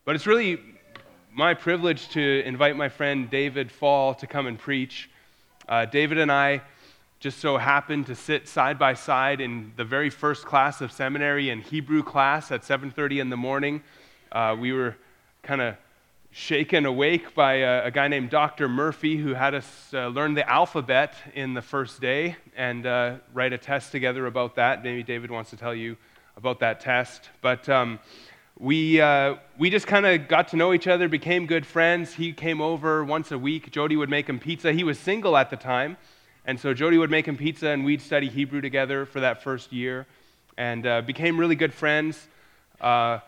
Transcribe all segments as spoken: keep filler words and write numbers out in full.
But it's really my privilege to invite my friend David Fall to come and preach. Uh, David and I just so happened to sit side by side in the very first class of seminary in Hebrew class at seven thirty in the morning. Uh, we were kind of shaken awake by a, a guy named Doctor Murphy, who had us uh, learn the alphabet in the first day and uh, write a test together about that. Maybe David wants to tell you about that test. But um, we uh, we just kind of got to know each other, became good friends. He came over once a week. Jody would make him pizza. He was single at the time, and so Jody would make him pizza, and we'd study Hebrew together for that first year, and uh, became really good friends. Uh,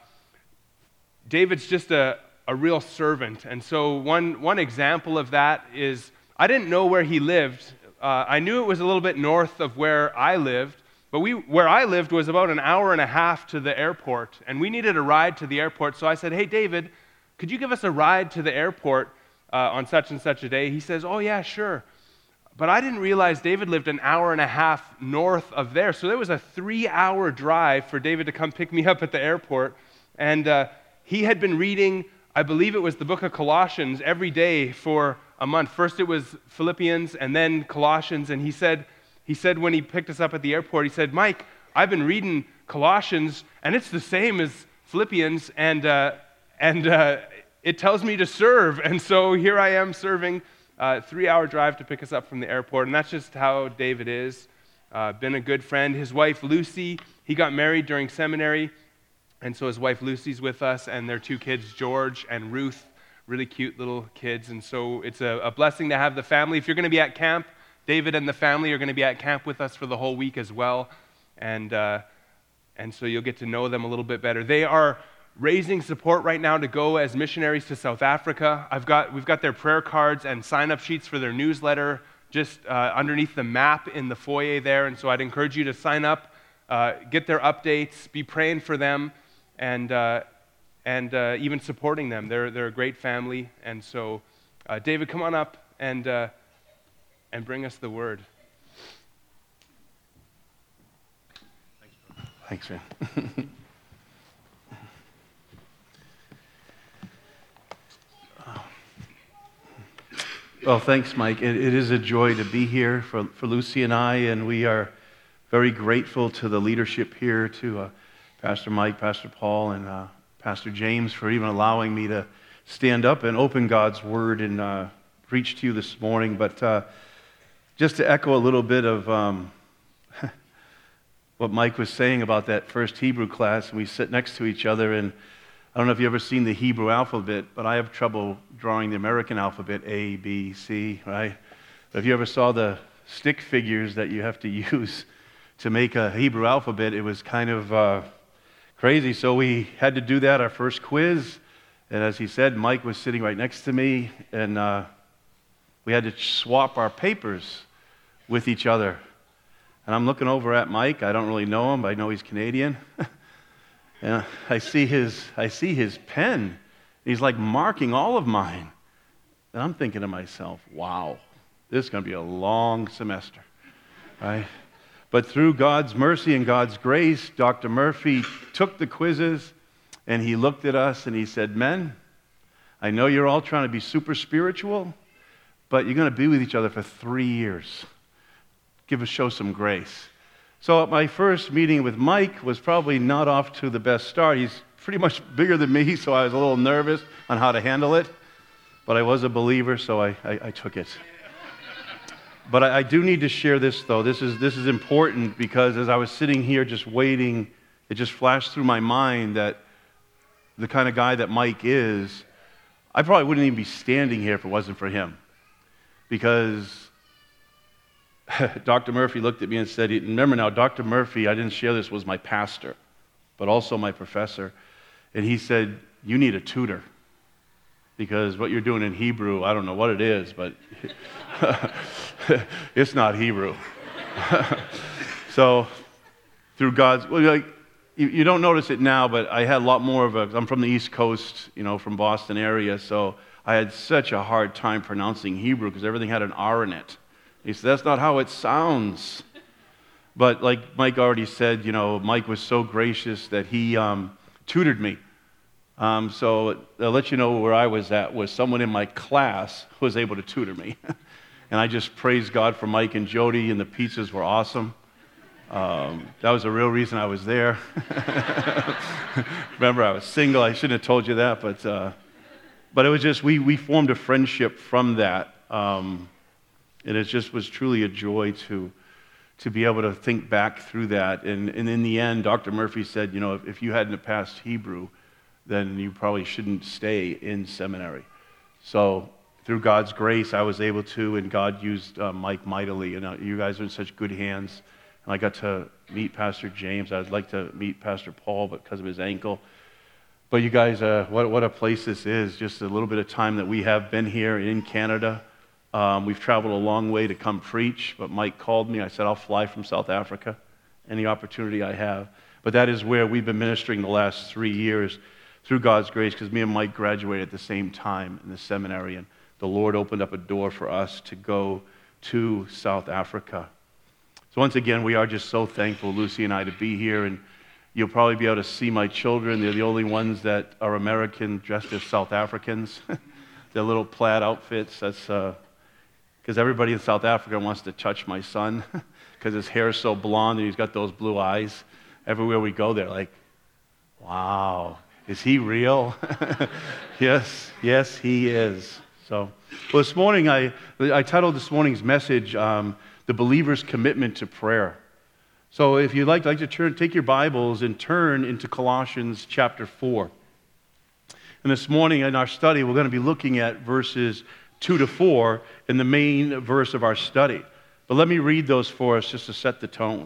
David's just a a real servant. And so one one example of that is, I didn't know where he lived. Uh, I knew it was a little bit north of where I lived, but we where I lived was about an hour and a half to the airport, and we needed a ride to the airport. So I said, hey, David, could you give us a ride to the airport uh, on such and such a day? He says, oh, yeah, sure. But I didn't realize David lived an hour and a half north of there. So there was a three-hour drive for David to come pick me up at the airport, and uh, he had been reading, I believe it was the book of Colossians, every day for a month. First it was Philippians and then Colossians, and he said he said when he picked us up at the airport, he said, Mike, I've been reading Colossians, and it's the same as Philippians, and uh, and uh, it tells me to serve. And so here I am serving, uh, three-hour drive to pick us up from the airport, and that's just how David is. Uh, been a good friend. His wife, Lucy, he got married during seminary, and so his wife Lucy's with us, and their two kids, George and Ruth, really cute little kids. And so it's a, a blessing to have the family. If you're going to be at camp, David and the family are going to be at camp with us for the whole week as well. And uh, and so you'll get to know them a little bit better. They are raising support right now to go as missionaries to South Africa. I've got we've got their prayer cards and sign-up sheets for their newsletter just uh, underneath the map in the foyer there. And so I'd encourage you to sign up, uh, get their updates, be praying for them, and uh, and uh, even supporting them. They're they're a great family, and so uh, David, come on up and uh, and bring us the word. Thanks, man. Well, thanks, Mike. It, it is a joy to be here for for Lucy and I, and we are very grateful to the leadership here, to Uh, Pastor Mike, Pastor Paul, and uh, Pastor James for even allowing me to stand up and open God's Word and uh, preach to you this morning. But uh, just to echo a little bit of um, what Mike was saying about that first Hebrew class, and we sit next to each other, and I don't know if you've ever seen the Hebrew alphabet, but I have trouble drawing the American alphabet, A, B, C, right? But if you ever saw the stick figures that you have to use to make a Hebrew alphabet, it was kind of Uh, crazy. So we had to do that, our first quiz. And as he said, Mike was sitting right next to me, and uh, we had to swap our papers with each other. And I'm looking over at Mike. I don't really know him, but I know he's Canadian. And I see his I see his pen. He's like marking all of mine. And I'm thinking to myself, wow, this is going to be a long semester, right? But through God's mercy and God's grace, Doctor Murphy took the quizzes, and he looked at us and he said, men, I know you're all trying to be super spiritual, but you're going to be with each other for three years. Give us, show some grace. So my first meeting with Mike was probably not off to the best start. He's pretty much bigger than me, so I was a little nervous on how to handle it. But I was a believer, so I, I, I took it. But I, I do need to share this, though. This is this is important, because as I was sitting here just waiting, it just flashed through my mind that the kind of guy that Mike is, I probably wouldn't even be standing here if it wasn't for him. Because Doctor Murphy looked at me and said, remember now, Doctor Murphy, I didn't share this, was my pastor, but also my professor. And he said, you need a tutor, because what you're doing in Hebrew, I don't know what it is, but it's not Hebrew. So through God's, well, like, you, you don't notice it now, but I had a lot more of a, I'm from the East Coast, you know, from Boston area, so I had such a hard time pronouncing Hebrew because everything had an R in it. He said, that's not how it sounds. But like Mike already said, you know, Mike was so gracious that he um, tutored me. Um, so I'll let you know where I was at, was someone in my class who was able to tutor me. And I just praise God for Mike and Jody, and the pizzas were awesome. Um, that was the real reason I was there. Remember, I was single. I shouldn't have told you that, but uh, but it was just, we, we formed a friendship from that. Um, and it just was truly a joy to to be able to think back through that. And, and in the end, Doctor Murphy said, you know, if, if you hadn't passed Hebrew, then you probably shouldn't stay in seminary. So through God's grace, I was able to, and God used uh, Mike mightily. And uh, you guys are in such good hands. And I got to meet Pastor James. I'd like to meet Pastor Paul, but because of his ankle. But you guys, uh, what, what a place this is. Just a little bit of time that we have been here in Canada. Um, we've traveled a long way to come preach, but Mike called me. I said, I'll fly from South Africa any opportunity I have. But that is where we've been ministering the last three years through God's grace, because me and Mike graduated at the same time in the seminary, and the Lord opened up a door for us to go to South Africa. So once again, we are just so thankful, Lucy and I, to be here, and you'll probably be able to see my children. They're the only ones that are American dressed as South Africans. Their little plaid outfits, that's... Uh, Because everybody in South Africa wants to touch my son because his hair is so blonde and he's got those blue eyes. Everywhere we go, they're like, wow, is he real? Yes, yes, he is. So, well, this morning, I, I titled this morning's message, um, The Believer's Commitment to Prayer. So if you'd like, like to turn, take your Bibles and turn into Colossians chapter four. And this morning in our study, we're going to be looking at verses two to four in the main verse of our study. But let me read those for us just to set the tone.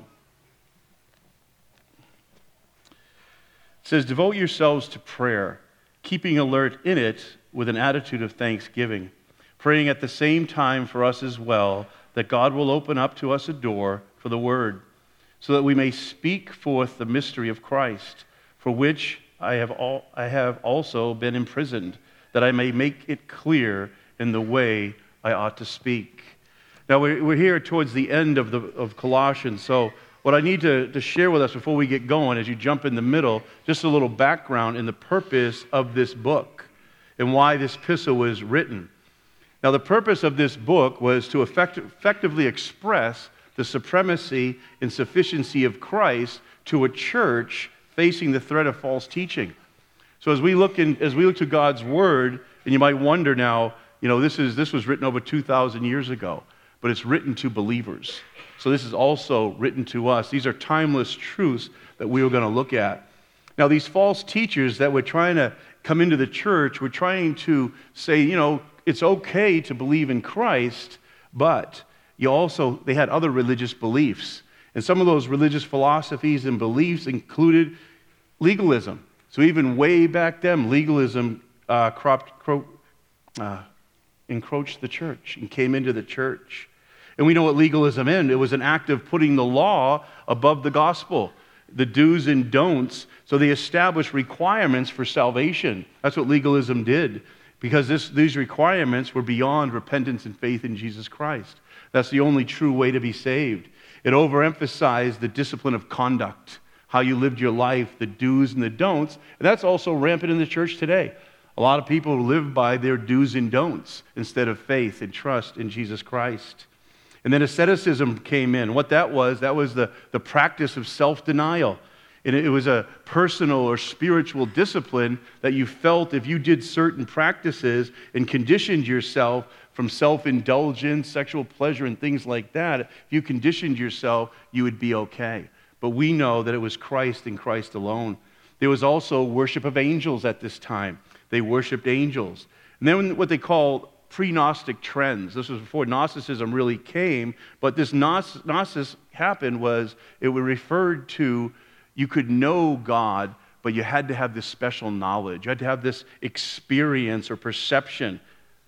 It says, devote yourselves to prayer, keeping alert in it with an attitude of thanksgiving, praying at the same time for us as well, that God will open up to us a door for the word, so that we may speak forth the mystery of Christ, for which I have, all, I have also been imprisoned, that I may make it clear in the way I ought to speak. Now, we're here towards the end of, the, of Colossians, so what I need to, to share with us before we get going, as you jump in the middle, just a little background in the purpose of this book and why this epistle was written. Now, the purpose of this book was to effect, effectively express the supremacy and sufficiency of Christ to a church facing the threat of false teaching. So as we look in, as we look to God's Word, and you might wonder now, you know, this is this was written over two thousand years ago, but it's written to believers. So this is also written to us. These are timeless truths that we are going to look at. Now, these false teachers that were trying to come into the church were trying to say, you know, it's okay to believe in Christ, but you also, they had other religious beliefs. And some of those religious philosophies and beliefs included legalism. So even way back then, legalism uh, cropped, cro- uh, encroached the church and came into the church. And we know what legalism is. It was an act of putting the law above the gospel, the do's and don'ts. So they established requirements for salvation. That's what legalism did, because this, these requirements were beyond repentance and faith in Jesus Christ. That's the only true way to be saved. It overemphasized the discipline of conduct, how you lived your life, the do's and the don'ts. And that's also rampant in the church today. A lot of people live by their do's and don'ts instead of faith and trust in Jesus Christ. And then asceticism came in. What that was, that was the, the practice of self-denial. And it was a personal or spiritual discipline that you felt if you did certain practices and conditioned yourself from self-indulgence, sexual pleasure, and things like that, if you conditioned yourself, you would be okay. But we know that it was Christ and Christ alone. There was also worship of angels at this time. They worshipped angels. And then what they call pre-Gnostic trends. This was before Gnosticism really came, but this Gnosis happened was it was referred to, you could know God, but you had to have this special knowledge. You had to have this experience or perception.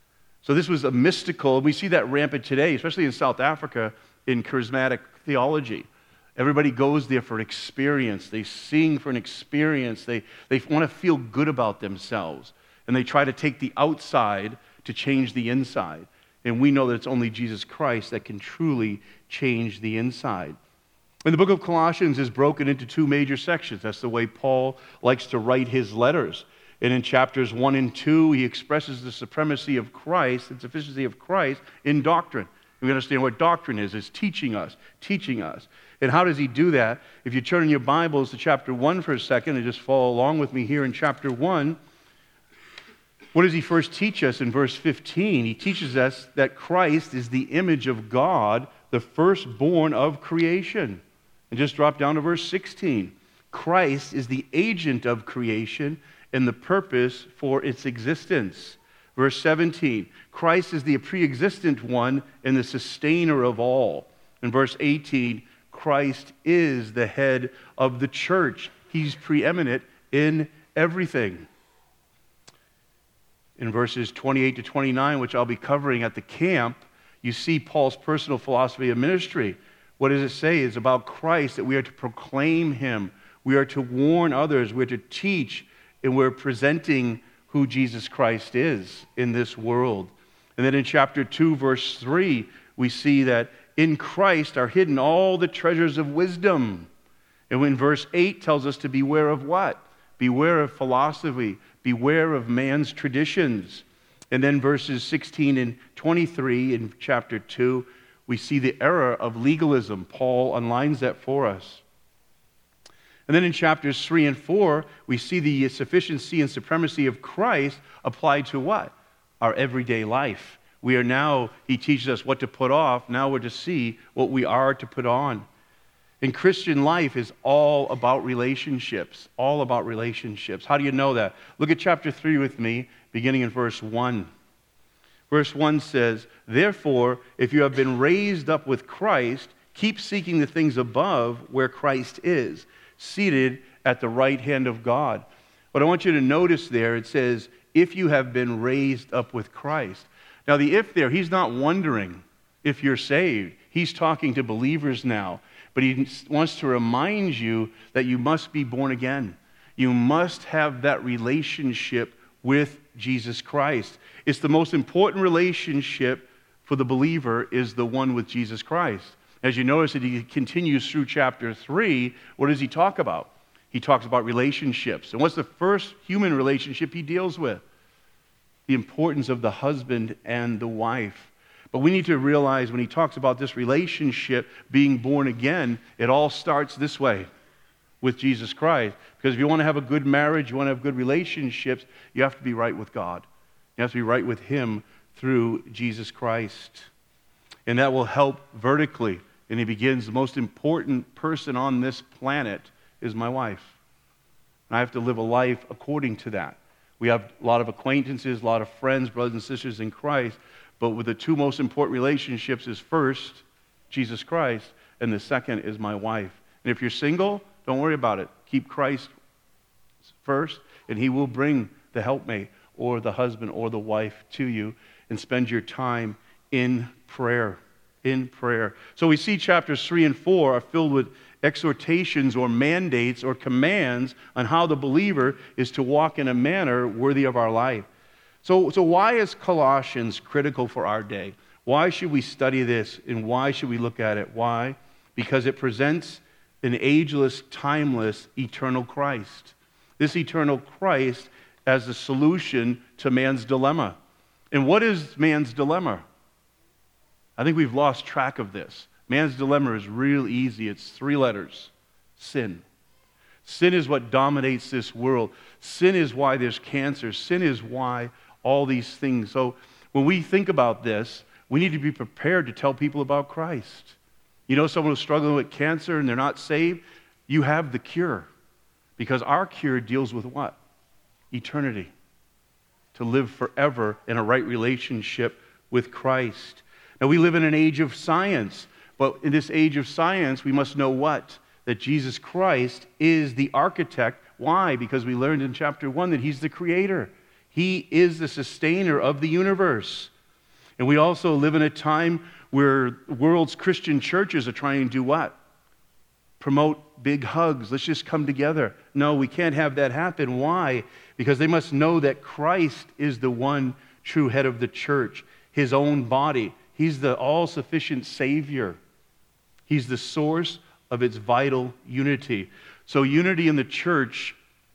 So this was a mystical, and we see that rampant today, especially in South Africa, in charismatic theology. Everybody goes there for an experience. They sing for an experience. They, they want to feel good about themselves. And they try to take the outside to change the inside. And we know that it's only Jesus Christ that can truly change the inside. And the book of Colossians is broken into two major sections. That's the way Paul likes to write his letters. And in chapters one and two, he expresses the supremacy of Christ and sufficiency of Christ in doctrine. We understand what doctrine is. It's teaching us, teaching us. And how does he do that? If you turn in your Bibles to chapter one for a second and just follow along with me here in chapter one, what does he first teach us in verse fifteen? He teaches us that Christ is the image of God, the firstborn of creation. And just drop down to verse sixteen. Christ is the agent of creation and the purpose for its existence. Verse seventeen, Christ is the pre-existent one and the sustainer of all. In verse eighteen, Christ is the head of the church. He's preeminent in everything. In verses twenty-eight to twenty-nine, which I'll be covering at the camp, you see Paul's personal philosophy of ministry. What does it say? It's about Christ, that we are to proclaim him. We are to warn others. We're to teach. And we're presenting who Jesus Christ is in this world. And then in chapter two, verse three, we see that in Christ are hidden all the treasures of wisdom. And when verse eight tells us to beware of what? Beware of philosophy. Beware of man's traditions. And then verses sixteen and twenty-three in chapter two, we see the error of legalism. Paul underlines that for us. And then in chapters three and four, we see the sufficiency and supremacy of Christ applied to what? Our everyday life. We are now, he teaches us what to put off. Now we're to see what we are to put on. And Christian life is all about relationships. All about relationships. How do you know that? Look at chapter three with me, beginning in verse one. Verse one says, "Therefore, if you have been raised up with Christ, keep seeking the things above where Christ is, seated at the right hand of God." What I want you to notice there, it says, if you have been raised up with Christ. Now the if there, he's not wondering if you're saved. He's talking to believers now. But he wants to remind you that you must be born again. You must have that relationship with Jesus Christ. It's the most important relationship for the believer is the one with Jesus Christ. As you notice that he continues through chapter three, what does he talk about? He talks about relationships. And what's the first human relationship he deals with? The importance of the husband and the wife. But we need to realize when he talks about this relationship being born again, it all starts this way with Jesus Christ. Because if you want to have a good marriage, you want to have good relationships, you have to be right with God. You have to be right with him through Jesus Christ. And that will help vertically. And he begins, the most important person on this planet is my wife. And I have to live a life according to that. We have a lot of acquaintances, a lot of friends, brothers and sisters in Christ. But with the two most important relationships is first, Jesus Christ, and the second is my wife. And if you're single, don't worry about it. Keep Christ first, and he will bring the helpmate or the husband or the wife to you, and spend your time in prayer. In prayer. So we see chapters three and four are filled with exhortations or mandates or commands on how the believer is to walk in a manner worthy of our life. So, so why is Colossians critical for our day? Why should we study this, and why should we look at it? Why? Because it presents an ageless, timeless, eternal Christ. This eternal Christ as the solution to man's dilemma. And what is man's dilemma? I think we've lost track of this. Man's dilemma is real easy. It's three letters. Sin. Sin is what dominates this world. Sin is why there's cancer. Sin is why all these things. So when we think about this, we need to be prepared to tell people about Christ. You know someone who's struggling with cancer and they're not saved? You have the cure. Because our cure deals with what? Eternity. To live forever in a right relationship with Christ. Now, we live in an age of science, but in this age of science, we must know what? That Jesus Christ is the architect. Why? Because we learned in chapter one that he's the creator. He is the sustainer of the universe. And we also live in a time where the world's Christian churches are trying to do what? Promote big hugs. Let's just come together. No, we can't have that happen. Why? Because they must know that Christ is the one true head of the church, his own body. He's the all-sufficient Savior. He's the source of its vital unity. So unity in the church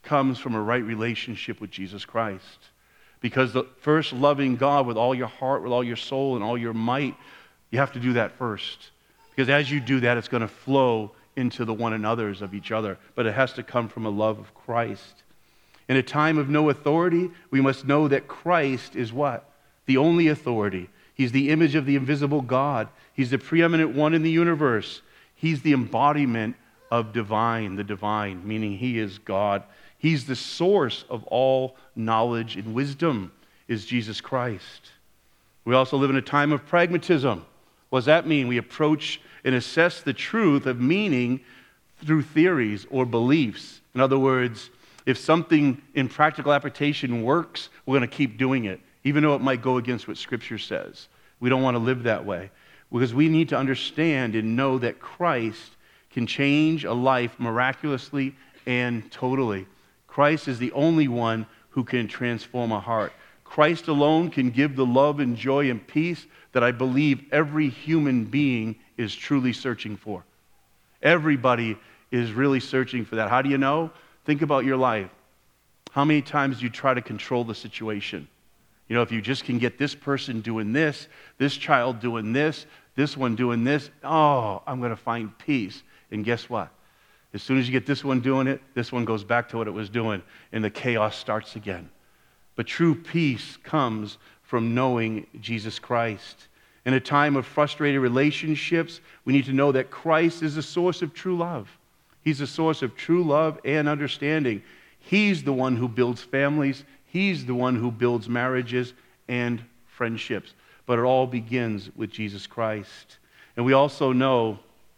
comes from a right relationship with Jesus Christ. Because the first loving God with all your heart, with all your soul, and all your might, you have to do that first. Because as you do that, it's going to flow into the one another's of each other. But it has to come from a love of Christ. In a time of no authority, we must know that Christ is what? The only authority. He's the image of the invisible God. He's the preeminent one in the universe. He's the embodiment of divine, the divine, meaning he is God. He's the source of all knowledge and wisdom, is Jesus Christ. We also live in a time of pragmatism. What does that mean? We approach and assess the truth of meaning through theories or beliefs. In other words, if something in practical application works, we're going to keep doing it, even though it might go against what Scripture says. We don't want to live that way, because we need to understand and know that Christ can change a life miraculously and totally. Christ is the only one who can transform a heart. Christ alone can give the love and joy and peace that I believe every human being is truly searching for. Everybody is really searching for that. How do you know? Think about your life. How many times do you try to control the situation? You know, if you just can get this person doing this, this child doing this, this one doing this, oh, I'm going to find peace. And guess what? As soon as you get this one doing it, this one goes back to what it was doing, and the chaos starts again. But true peace comes from knowing Jesus Christ. In a time of frustrated relationships, we need to know that Christ is the source of true love. He's the source of true love and understanding. He's the one who builds families. He's the one who builds marriages and friendships. But it all begins with Jesus Christ. And we also know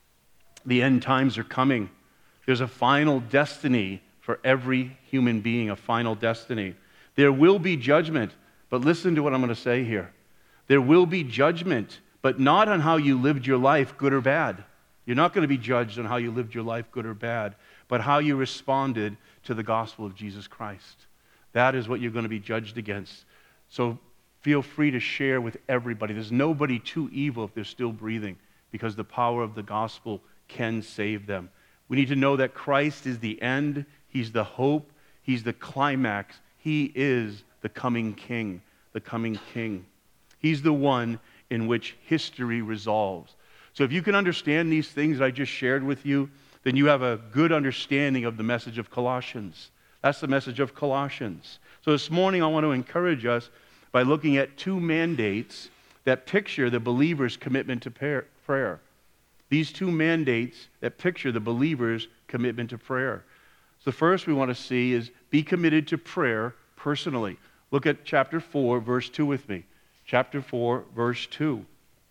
the end times are coming. There's a final destiny for every human being, a final destiny. There will be judgment, but listen to what I'm going to say here. There will be judgment, but not on how you lived your life, good or bad. You're not going to be judged on how you lived your life, good or bad, but how you responded to the gospel of Jesus Christ. That is what you're going to be judged against. So feel free to share with everybody. There's nobody too evil if they're still breathing, because the power of the gospel can save them. We need to know that Christ is the end. He's the hope. He's the climax. He is the coming King, the coming King. He's the one in which history resolves. So if you can understand these things I just shared with you, then you have a good understanding of the message of Colossians. That's the message of Colossians. So this morning I want to encourage us by looking at two mandates that picture the believer's commitment to prayer. These two mandates that picture the believer's commitment to prayer. So the first we want to see is be committed to prayer personally. Look at chapter four, verse two with me. Chapter four, verse two.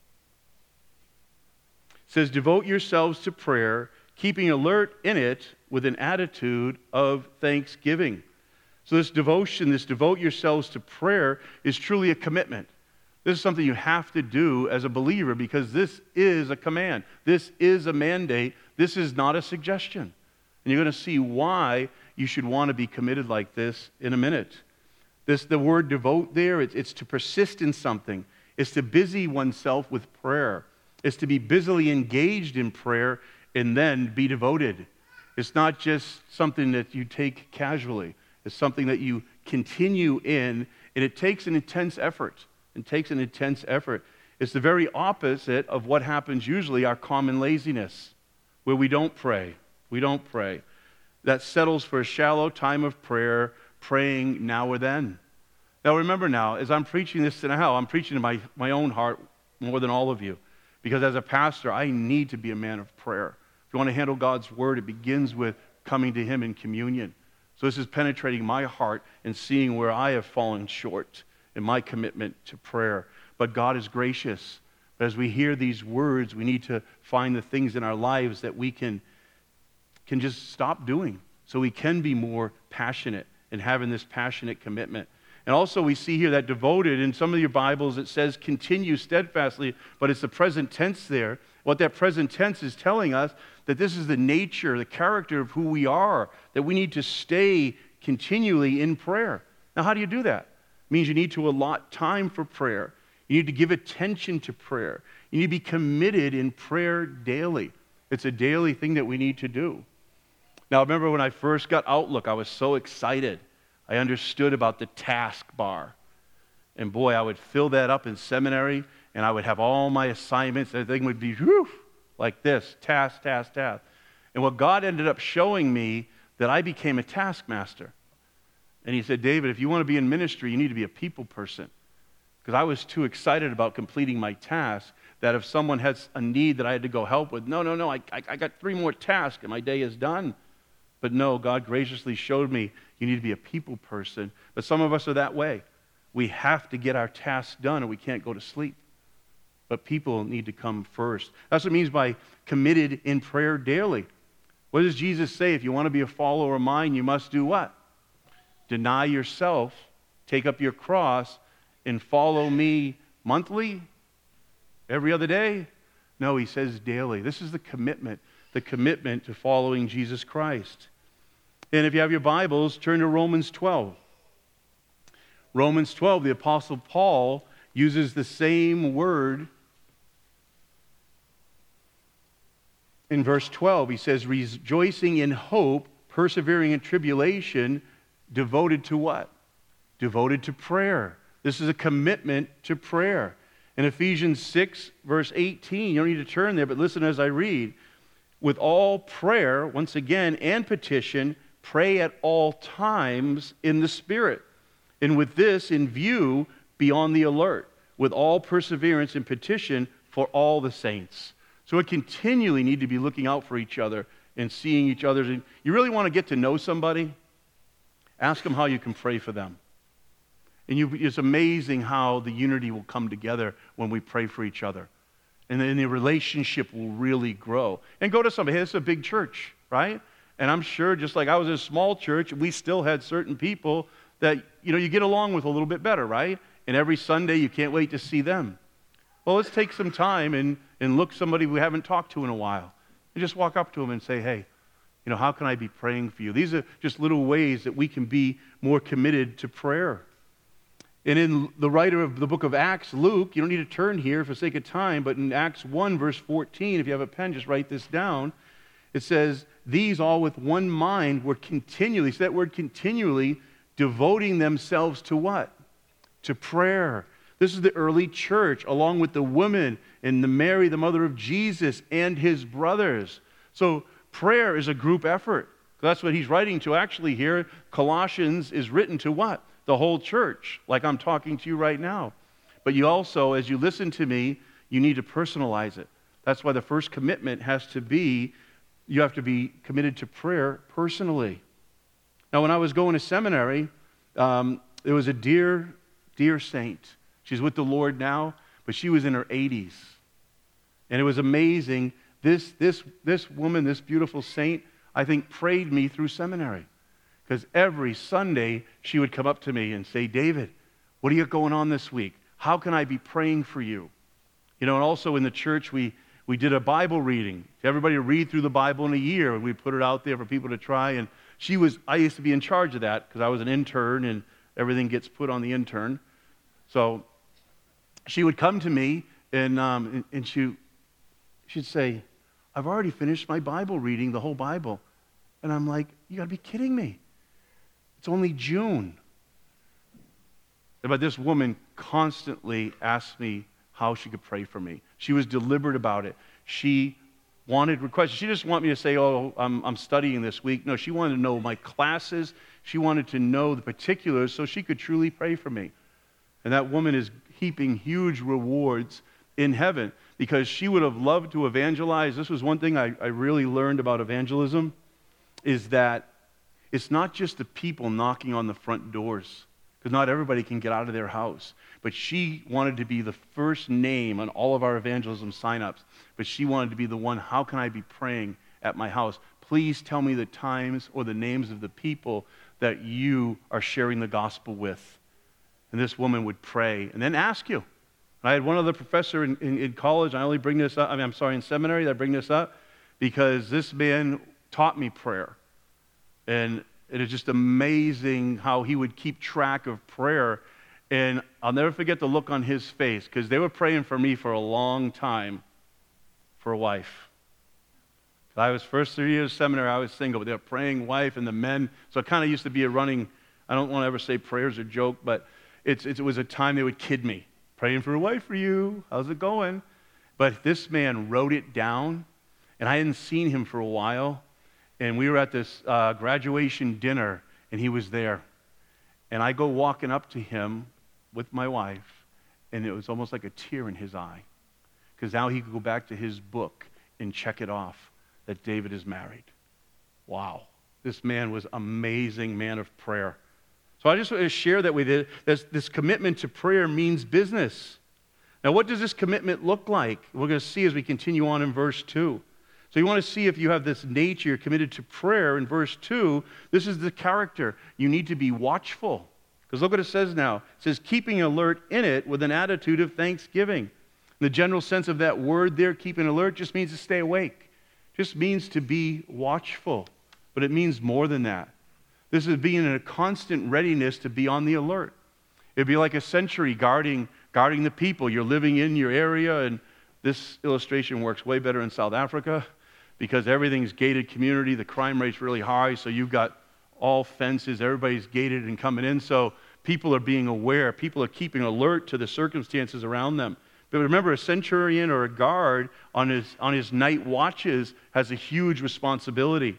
It says, devote yourselves to prayer, keeping alert in it with an attitude of thanksgiving. So this devotion, this devote yourselves to prayer, is truly a commitment. This is something you have to do as a believer, because this is a command. This is a mandate. This is not a suggestion. And you're going to see why you should want to be committed like this in a minute. This, the word devote there, it's, it's to persist in something. It's to busy oneself with prayer. It's to be busily engaged in prayer and then be devoted. It's not just something that you take casually. It's something that you continue in, and it takes an intense effort. It takes an intense effort. It's the very opposite of what happens usually, our common laziness, where we don't pray. We don't pray. That settles for a shallow time of prayer, praying now or then. Now remember now, as I'm preaching this now, I'm preaching to my, my own heart more than all of you. Because as a pastor, I need to be a man of prayer. If you want to handle God's word, it begins with coming to Him in communion. So this is penetrating my heart and seeing where I have fallen short in my commitment to prayer. But God is gracious. But as we hear these words, we need to find the things in our lives that we can, can just stop doing, so we can be more passionate in having this passionate commitment. And also we see here that devoted, in some of your Bibles it says continue steadfastly, but it's the present tense there. What that present tense is telling us, that this is the nature, the character of who we are, that we need to stay continually in prayer. Now how do you do that? It means you need to allot time for prayer. You need to give attention to prayer. You need to be committed in prayer daily. It's a daily thing that we need to do. Now, I remember when I first got Outlook, I was so excited. I understood about the taskbar. And boy, I would fill that up in seminary, and I would have all my assignments. Everything would be whew, like this, task, task, task. And what God ended up showing me, that I became a taskmaster. And he said, David, if you want to be in ministry, you need to be a people person. Because I was too excited about completing my task that if someone has a need that I had to go help with, no, no, no, I, I, I got three more tasks and my day is done. But no, God graciously showed me you need to be a people person. But some of us are that way. We have to get our tasks done or we can't go to sleep. But people need to come first. That's what it means by committed in prayer daily. What does Jesus say? If you want to be a follower of mine, you must do what? Deny yourself, take up your cross, and follow me monthly? Every other day? No, he says daily. This is the commitment, the commitment to following Jesus Christ. And if you have your Bibles, turn to Romans twelve. Romans twelve, the Apostle Paul uses the same word. In verse twelve, he says, rejoicing in hope, persevering in tribulation, devoted to what? Devoted to prayer. This is a commitment to prayer. In Ephesians six, verse eighteen, you don't need to turn there, but listen as I read. With all prayer, once again, and petition, pray at all times in the Spirit. And with this in view, be on the alert, with all perseverance and petition for all the saints. So we continually need to be looking out for each other and seeing each other. You really want to get to know somebody? Ask them how you can pray for them. And you, it's amazing how the unity will come together when we pray for each other. And then the relationship will really grow. And go to somebody, hey, this is a big church, right? And I'm sure just like I was in a small church, we still had certain people that, you know, you get along with a little bit better, right? And every Sunday you can't wait to see them. Well, let's take some time and, and look somebody we haven't talked to in a while. And just walk up to them and say, hey, you know, how can I be praying for you? These are just little ways that we can be more committed to prayer. And in the writer of the book of Acts, Luke, you don't need to turn here for sake of time, but in Acts one, verse fourteen, if you have a pen, just write this down. It says, these all with one mind were continually, so that word continually, devoting themselves to what? To prayer. This is the early church, along with the women and the Mary, the mother of Jesus, and his brothers. So prayer is a group effort. That's what he's writing to actually here. Colossians is written to what? The whole church, like I'm talking to you right now. But you also, as you listen to me, you need to personalize it. That's why the first commitment has to be, you have to be committed to prayer personally. Now, when I was going to seminary, um, there was a dear, dear saint. She's with the Lord now, but she was in her eighties. And it was amazing. This, this, this woman, this beautiful saint, I think prayed me through seminary. Because every Sunday, she would come up to me and say, David, what do you got going on this week? How can I be praying for you? You know, and also in the church, we, we did a Bible reading. Everybody read through the Bible in a year, and we put it out there for people to try. And she was, I used to be in charge of that because I was an intern, and everything gets put on the intern. So she would come to me, and, um, and, and she, she'd say, I've already finished my Bible reading, the whole Bible. And I'm like, you got to be kidding me. It's only June. But this woman constantly asked me how she could pray for me. She was deliberate about it. She wanted requests. She didn't want me to say, oh, I'm, I'm studying this week. No, she wanted to know my classes. She wanted to know the particulars so she could truly pray for me. And that woman is heaping huge rewards in heaven because she would have loved to evangelize. This was one thing I, I really learned about evangelism, is that it's not just the people knocking on the front doors, because not everybody can get out of their house. But she wanted to be the first name on all of our evangelism sign-ups. But she wanted to be the one, how can I be praying at my house? Please tell me the times or the names of the people that you are sharing the gospel with. And this woman would pray and then ask you. I had one other professor in, in, in college. I only bring this up, I mean, I'm sorry, in seminary, I bring this up because this man taught me prayer. And it is just amazing how he would keep track of prayer. And I'll never forget the look on his face, because they were praying for me for a long time for a wife. I was first three years seminary, I was single, but they were praying wife and the men. So it kind of used to be a running, I don't want to ever say prayers or joke, but it's, it was a time they would kid me. Praying for a wife for you. How's it going? But this man wrote it down, and I hadn't seen him for a while. And we were at this uh, graduation dinner, and he was there. And I go walking up to him with my wife, and it was almost like a tear in his eye. Because now he could go back to his book and check it off that David is married. Wow. This man was an amazing man of prayer. So I just want to share that with you. This, this commitment to prayer means business. Now, what does this commitment look like? We're going to see as we continue on in verse two. So you want to see if you have this nature, you're committed to prayer. In verse two, this is the character. You need to be watchful. Because look what it says now. It says, keeping alert in it with an attitude of thanksgiving. The general sense of that word there, keeping alert, just means to stay awake. Just means to be watchful. But it means more than that. This is being in a constant readiness to be on the alert. It'd be like a sentry guarding, guarding the people. You're living in your area, and this illustration works way better in South Africa because everything's gated community. The crime rate's really high, so you've got all fences. Everybody's gated and coming in, so people are being aware. People are keeping alert to the circumstances around them. But remember, a centurion or a guard on his, on his night watches has a huge responsibility.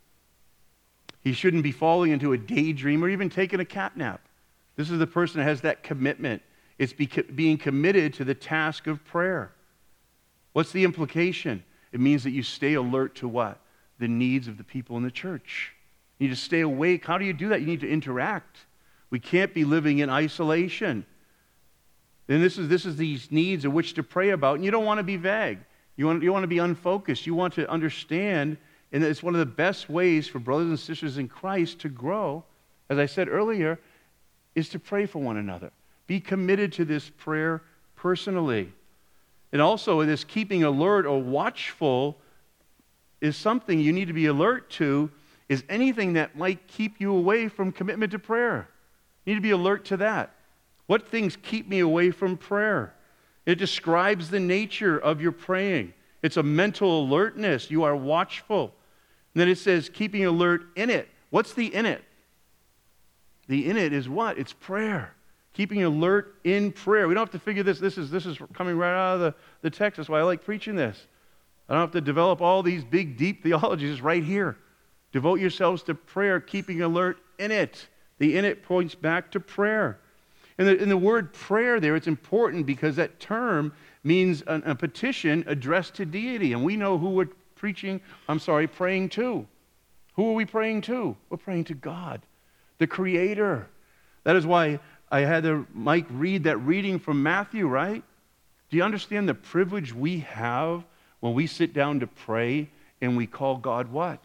He shouldn't be falling into a daydream or even taking a cat nap. This is the person that has that commitment. It's beca- being committed to the task of prayer. What's the implication? It means that you stay alert to what? The needs of the people in the church. You need to stay awake. How do you do that? You need to interact. We can't be living in isolation. And this is, this is these needs of which to pray about. And you don't want to be vague. You want, you want to be unfocused. You want to understand. And it's one of the best ways for brothers and sisters in Christ to grow, as I said earlier, is to pray for one another. Be committed to this prayer personally. And also, this keeping alert or watchful is something you need to be alert to, is anything that might keep you away from commitment to prayer. You need to be alert to that. What things keep me away from prayer? It describes the nature of your praying. It's a mental alertness. You are watchful. And then it says, keeping alert in it. What's the in it? The in it is what? It's prayer. Keeping alert in prayer. We don't have to figure this. This is, this is coming right out of the, the text. That's why I like preaching this. I don't have to develop all these big, deep theologies. It's right here. Devote yourselves to prayer, keeping alert in it. The in it points back to prayer. And the, in the word prayer there, it's important because that term means a, a petition addressed to deity. And we know who we're preaching, I'm sorry, praying to. Who are we praying to? We're praying to God, the Creator. That is why I had the, Mike read that reading from Matthew, right? Do you understand the privilege we have when we sit down to pray and we call God what?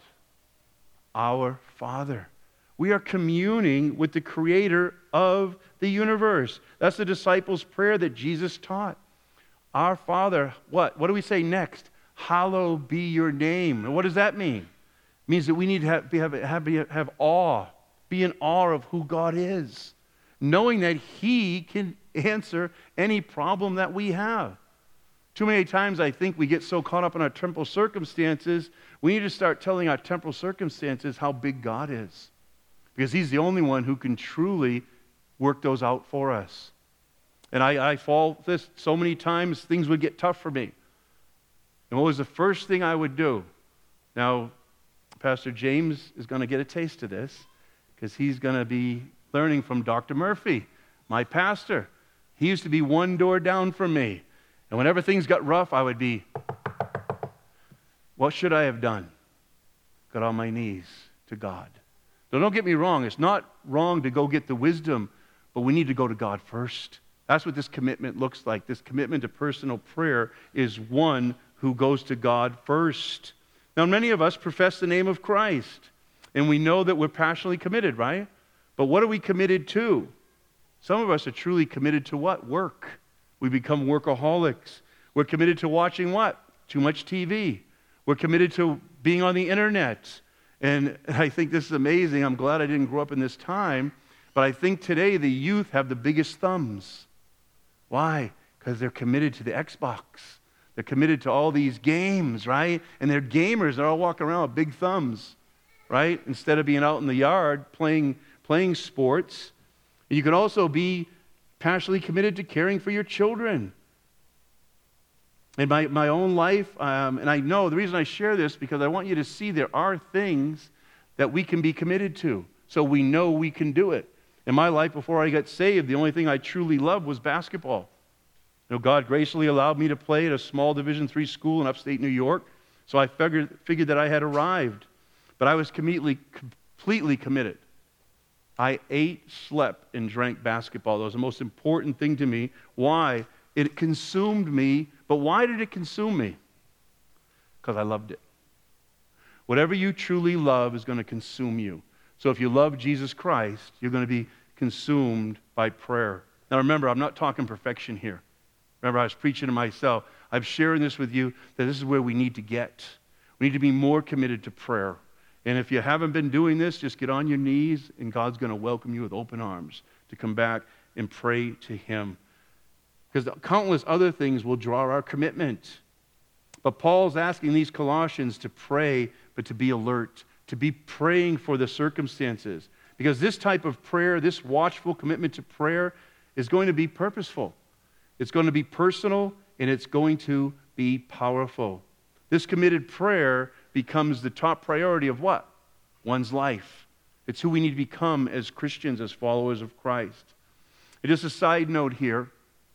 Our Father. We are communing with the Creator of the universe. That's the disciples' prayer that Jesus taught. Our Father, what? What do we say next? Hallowed be your name. And what does that mean? It means that we need to have, have, have, have awe, be in awe of who God is, knowing that He can answer any problem that we have. Too many times I think we get so caught up in our temporal circumstances, we need to start telling our temporal circumstances how big God is. Because He's the only one who can truly work those out for us. And I, I fall this so many times, things would get tough for me. And what was the first thing I would do? Now, Pastor James is going to get a taste of this because he's going to be learning from Doctor Murphy, my pastor. He used to be one door down from me. And whenever things got rough, I would be, what should I have done? Got on my knees to God. Now, don't get me wrong. It's not wrong to go get the wisdom, but we need to go to God first. That's what this commitment looks like. This commitment to personal prayer is one who goes to God first. Now, many of us profess the name of Christ, and we know that we're passionately committed, right? But what are we committed to? Some of us are truly committed to what? Work. We become workaholics. We're committed to watching what? Too much T V. We're committed to being on the internet. And I think this is amazing. I'm glad I didn't grow up in this time. But I think today the youth have the biggest thumbs. Why? Because they're committed to the Xbox. They're committed to all these games, right? And they're gamers. They're all walking around with big thumbs, right? Instead of being out in the yard playing, playing sports. You can also be passionately committed to caring for your children. In my, my own life, um, and I know the reason I share this because I want you to see there are things that we can be committed to, so we know we can do it. In my life, before I got saved, the only thing I truly loved was basketball. You know, God graciously allowed me to play at a small Division three school in upstate New York, so I figured, figured that I had arrived. But I was completely, completely committed. I ate, slept, and drank basketball. That was the most important thing to me. Why? It consumed me. But why did it consume me? Because I loved it. Whatever you truly love is going to consume you. So if you love Jesus Christ, you're going to be consumed by prayer. Now remember, I'm not talking perfection here. Remember, I was preaching to myself. I'm sharing this with you that this is where we need to get. We need to be more committed to prayer. And if you haven't been doing this, just get on your knees and God's going to welcome you with open arms to come back and pray to Him. Because countless other things will draw our commitment. But Paul's asking these Colossians to pray, but to be alert, to be praying for the circumstances. Because this type of prayer, this watchful commitment to prayer is going to be purposeful. It's going to be personal, and it's going to be powerful. This committed prayer becomes the top priority of what? One's life. It's who we need to become as Christians, as followers of Christ. And just a side note here.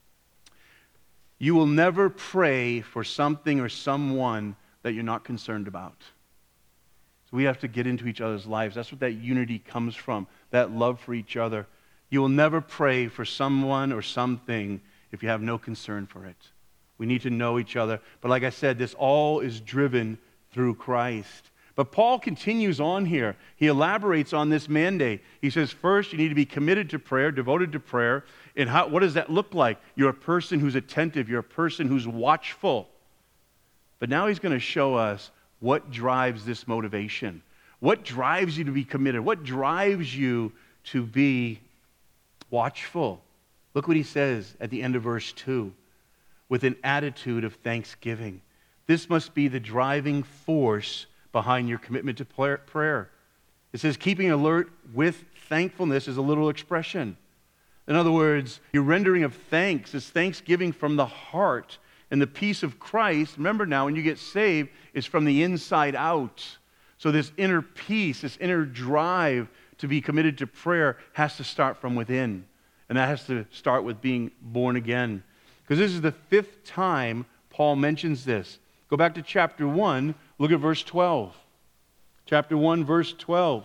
You will never pray for something or someone that you're not concerned about. So we have to get into each other's lives. That's what that unity comes from, that love for each other. You will never pray for someone or something if you have no concern for it. We need to know each other. But like I said, this all is driven through Christ. But Paul continues on here. He elaborates on this mandate. He says, first, you need to be committed to prayer, devoted to prayer. And how, what does that look like? You're a person who's attentive. You're a person who's watchful. But now he's going to show us what drives this motivation. What drives you to be committed? What drives you to be watchful? Look what he says at the end of verse two. With an attitude of thanksgiving. This must be the driving force behind your commitment to prayer. It says keeping alert with thankfulness is a little expression. In other words, your rendering of thanks is thanksgiving from the heart. And the peace of Christ, remember now, when you get saved, is from the inside out. So this inner peace, this inner drive to be committed to prayer has to start from within. And that has to start with being born again. Because this is the fifth time Paul mentions this. Go back to chapter one, look at verse twelve. Chapter one, verse twelve.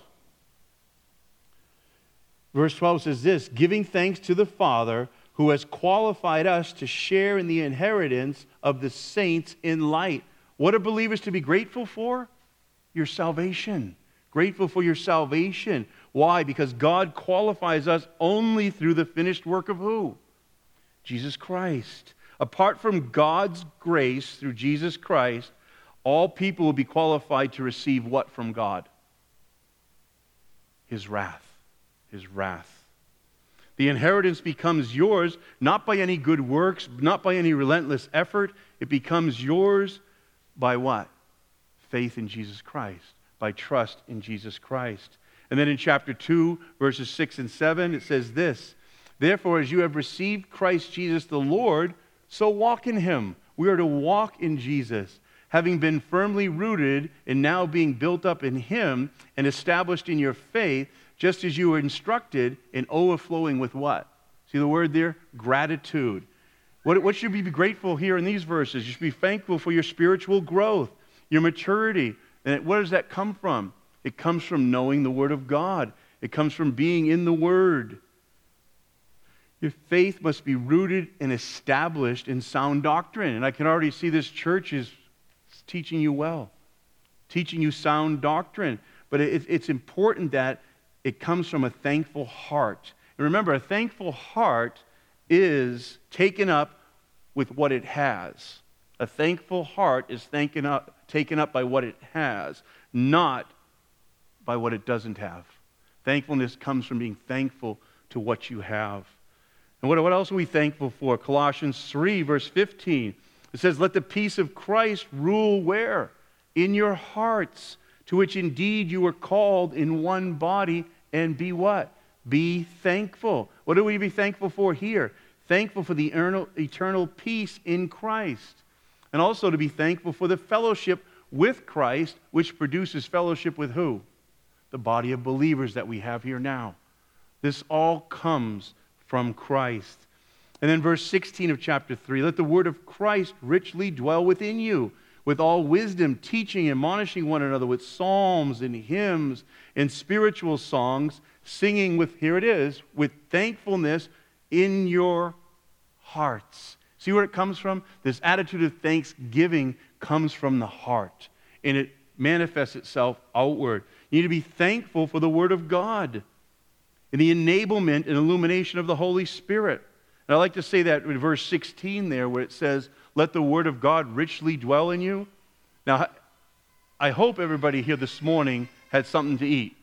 Verse twelve says this, giving thanks to the Father who has qualified us to share in the inheritance of the saints in light. What are believers to be grateful for? Your salvation. Grateful for your salvation. Why? Because God qualifies us only through the finished work of who? Jesus Christ. Apart from God's grace through Jesus Christ, all people will be qualified to receive what from God? His wrath. His wrath. The inheritance becomes yours not by any good works, not by any relentless effort. It becomes yours by what? Faith in Jesus Christ. By trust in Jesus Christ. And then in chapter two, verses six and seven, it says this, therefore, as you have received Christ Jesus the Lord, so walk in Him. We are to walk in Jesus, having been firmly rooted and now being built up in Him and established in your faith, just as you were instructed, and overflowing with what? See the word there? Gratitude. What, what should we be grateful here in these verses? You should be thankful for your spiritual growth, your maturity. And where does that come from? It comes from knowing the Word of God. It comes from being in the Word. Your faith must be rooted and established in sound doctrine. And I can already see this church is teaching you well, teaching you sound doctrine. But it, it's important that it comes from a thankful heart. And remember, a thankful heart is taken up with what it has. A thankful heart is taken up, taken up by what it has, not by what it doesn't have. Thankfulness comes from being thankful to what you have. And what, what else are we thankful for? Colossians three, verse fifteen. It says, let the peace of Christ rule where? In your hearts, to which indeed you were called in one body, and be what? Be thankful. What do we be thankful for here? Thankful for the eternal, eternal peace in Christ. And also to be thankful for the fellowship with Christ, which produces fellowship with who? The body of believers that we have here now. This all comes from Christ. And then verse sixteen of chapter three, let the word of Christ richly dwell within you, with all wisdom, teaching, admonishing one another with psalms and hymns and spiritual songs, singing with, here it is, with thankfulness in your hearts. See where it comes from? This attitude of thanksgiving comes from the heart, and it manifests itself outward. You need to be thankful for the Word of God and the enablement and illumination of the Holy Spirit. And I like to say that in verse sixteen there, where it says, let the Word of God richly dwell in you. Now, I hope everybody here this morning had something to eat,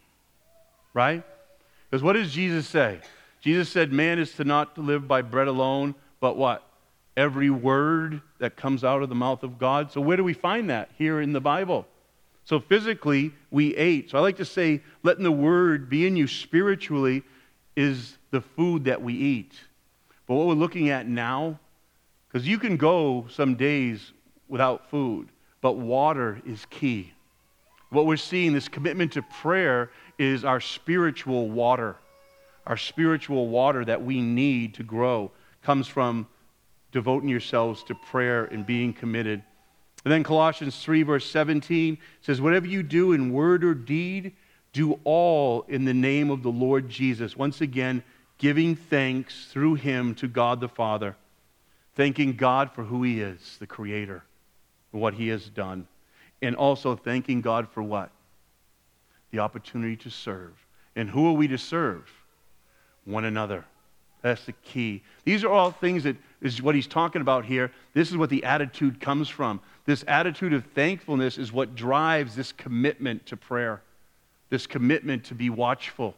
right? Because what does Jesus say? Jesus said, man is to not to live by bread alone, but what? Every word that comes out of the mouth of God. So where do we find that? Here in the Bible. So physically, we ate. So I like to say, letting the Word be in you spiritually is the food that we eat. But what we're looking at now, because you can go some days without food, but water is key. What we're seeing, this commitment to prayer, is our spiritual water. Our spiritual water that we need to grow comes from devoting yourselves to prayer and being committed. And then Colossians three, verse seventeen says, whatever you do in word or deed, do all in the name of the Lord Jesus. Once again, giving thanks through him to God the Father. Thanking God for who he is, the Creator, and what he has done. And also thanking God for what? The opportunity to serve. And who are we to serve? One another. That's the key. These are all things that is what he's talking about here. This is what the attitude comes from. This attitude of thankfulness is what drives this commitment to prayer, this commitment to be watchful.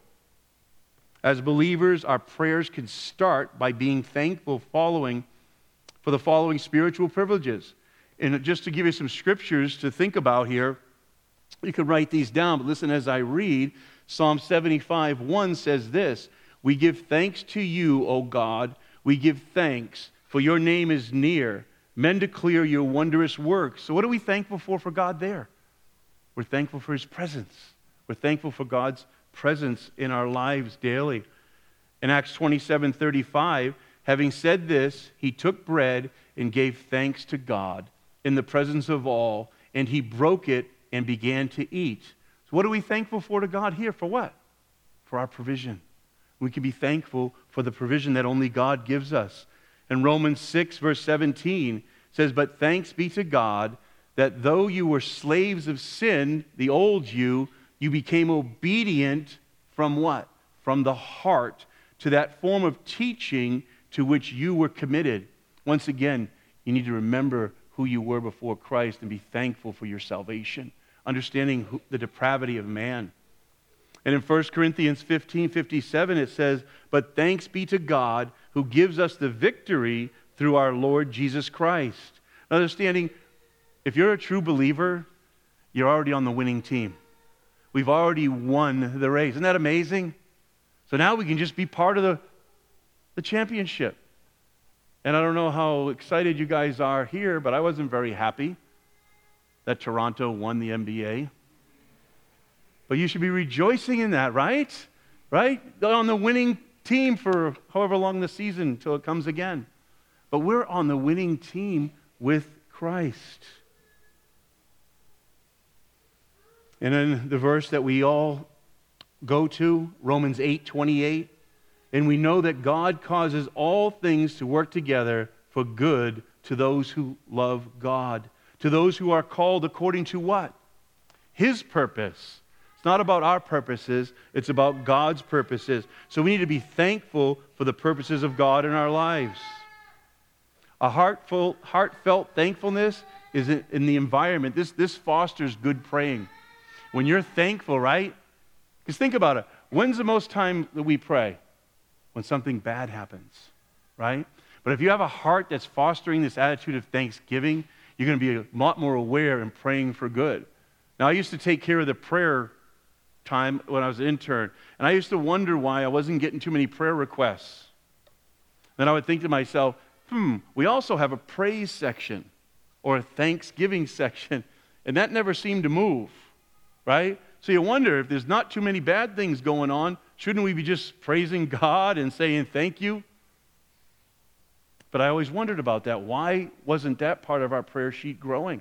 As believers, our prayers can start by being thankful following for the following spiritual privileges. And just to give you some scriptures to think about here, you can write these down, but listen as I read. Psalm seventy-five, one says this, we give thanks to you, O God. We give thanks, for your name is near. Men declare your wondrous works. So what are we thankful for for God there? We're thankful for his presence. We're thankful for God's presence in our lives daily. In Acts twenty-seven thirty-five, having said this, he took bread and gave thanks to God in the presence of all, and he broke it and began to eat. So what are we thankful for to God here? For what? For our provision. We can be thankful for the provision that only God gives us. And Romans six, verse seventeen says, but thanks be to God that though you were slaves of sin, the old you, you became obedient from what? From the heart to that form of teaching to which you were committed. Once again, you need to remember who you were before Christ and be thankful for your salvation, understanding who, the depravity of man. And in First Corinthians fifteen fifty-seven, it says, but thanks be to God who gives us the victory through our Lord Jesus Christ. Understanding, if you're a true believer, you're already on the winning team. We've already won the race. Isn't that amazing? So now we can just be part of the, the championship. And I don't know how excited you guys are here, but I wasn't very happy that Toronto won the N B A. But you should be rejoicing in that, right? Right? They're on the winning team for however long the season until it comes again. But we're on the winning team with Christ. And then the verse that we all go to, Romans eight twenty-eight, and we know that God causes all things to work together for good to those who love God, to those who are called according to what? His purpose. It's not about our purposes, it's about God's purposes. So we need to be thankful for the purposes of God in our lives. A heartful, heartfelt thankfulness is in the environment. This, this fosters good praying. When you're thankful, right? Because think about it. When's the most time that we pray? When something bad happens, right? But if you have a heart that's fostering this attitude of thanksgiving, you're going to be a lot more aware and praying for good. Now, I used to take care of the prayer time when I was an intern, and I used to wonder why I wasn't getting too many prayer requests. Then I would think to myself, hmm, we also have a praise section or a thanksgiving section, and that never seemed to move, right? So you wonder, if there's not too many bad things going on, shouldn't we be just praising God and saying thank you? But I always wondered about that. Why wasn't that part of our prayer sheet growing?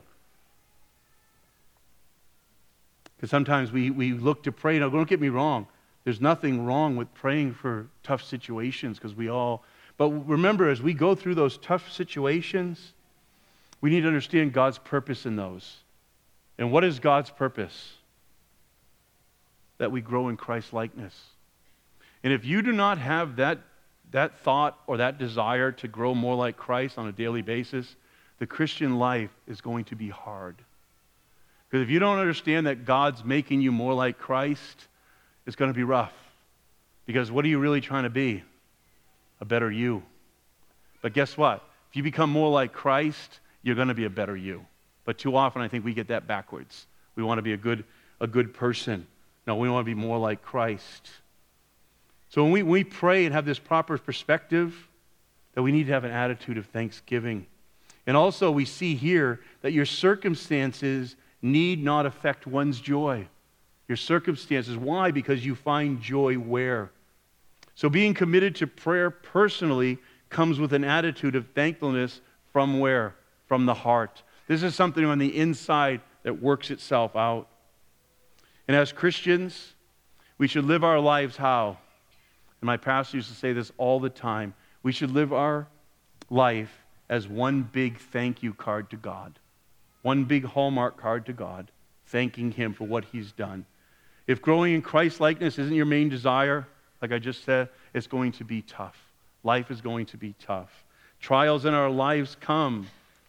Because sometimes we, we look to pray. Now, don't get me wrong. There's nothing wrong with praying for tough situations because we all... But remember, as we go through those tough situations, we need to understand God's purpose in those. And what is God's purpose? That we grow in Christ's likeness. And if you do not have that, that thought or that desire to grow more like Christ on a daily basis, the Christian life is going to be hard. Because if you don't understand that God's making you more like Christ, it's going to be rough. Because what are you really trying to be? A better you. But guess what? If you become more like Christ, you're going to be a better you. But too often I think we get that backwards. We want to be a good, a good person. No, we want to be more like Christ. So when we, when we pray and have this proper perspective, that we need to have an attitude of thanksgiving. And also we see here that your circumstances need not affect one's joy. Your circumstances. Why? Because you find joy where? So being committed to prayer personally comes with an attitude of thankfulness from where? From the heart. This is something on the inside that works itself out. And as Christians, we should live our lives how? And my pastor used to say this all the time. We should live our life as one big thank you card to God. One big Hallmark card to God, thanking Him for what He's done. If growing in Christ-likeness isn't your main desire, like I just said, it's going to be tough. Life is going to be tough. Trials in our lives come.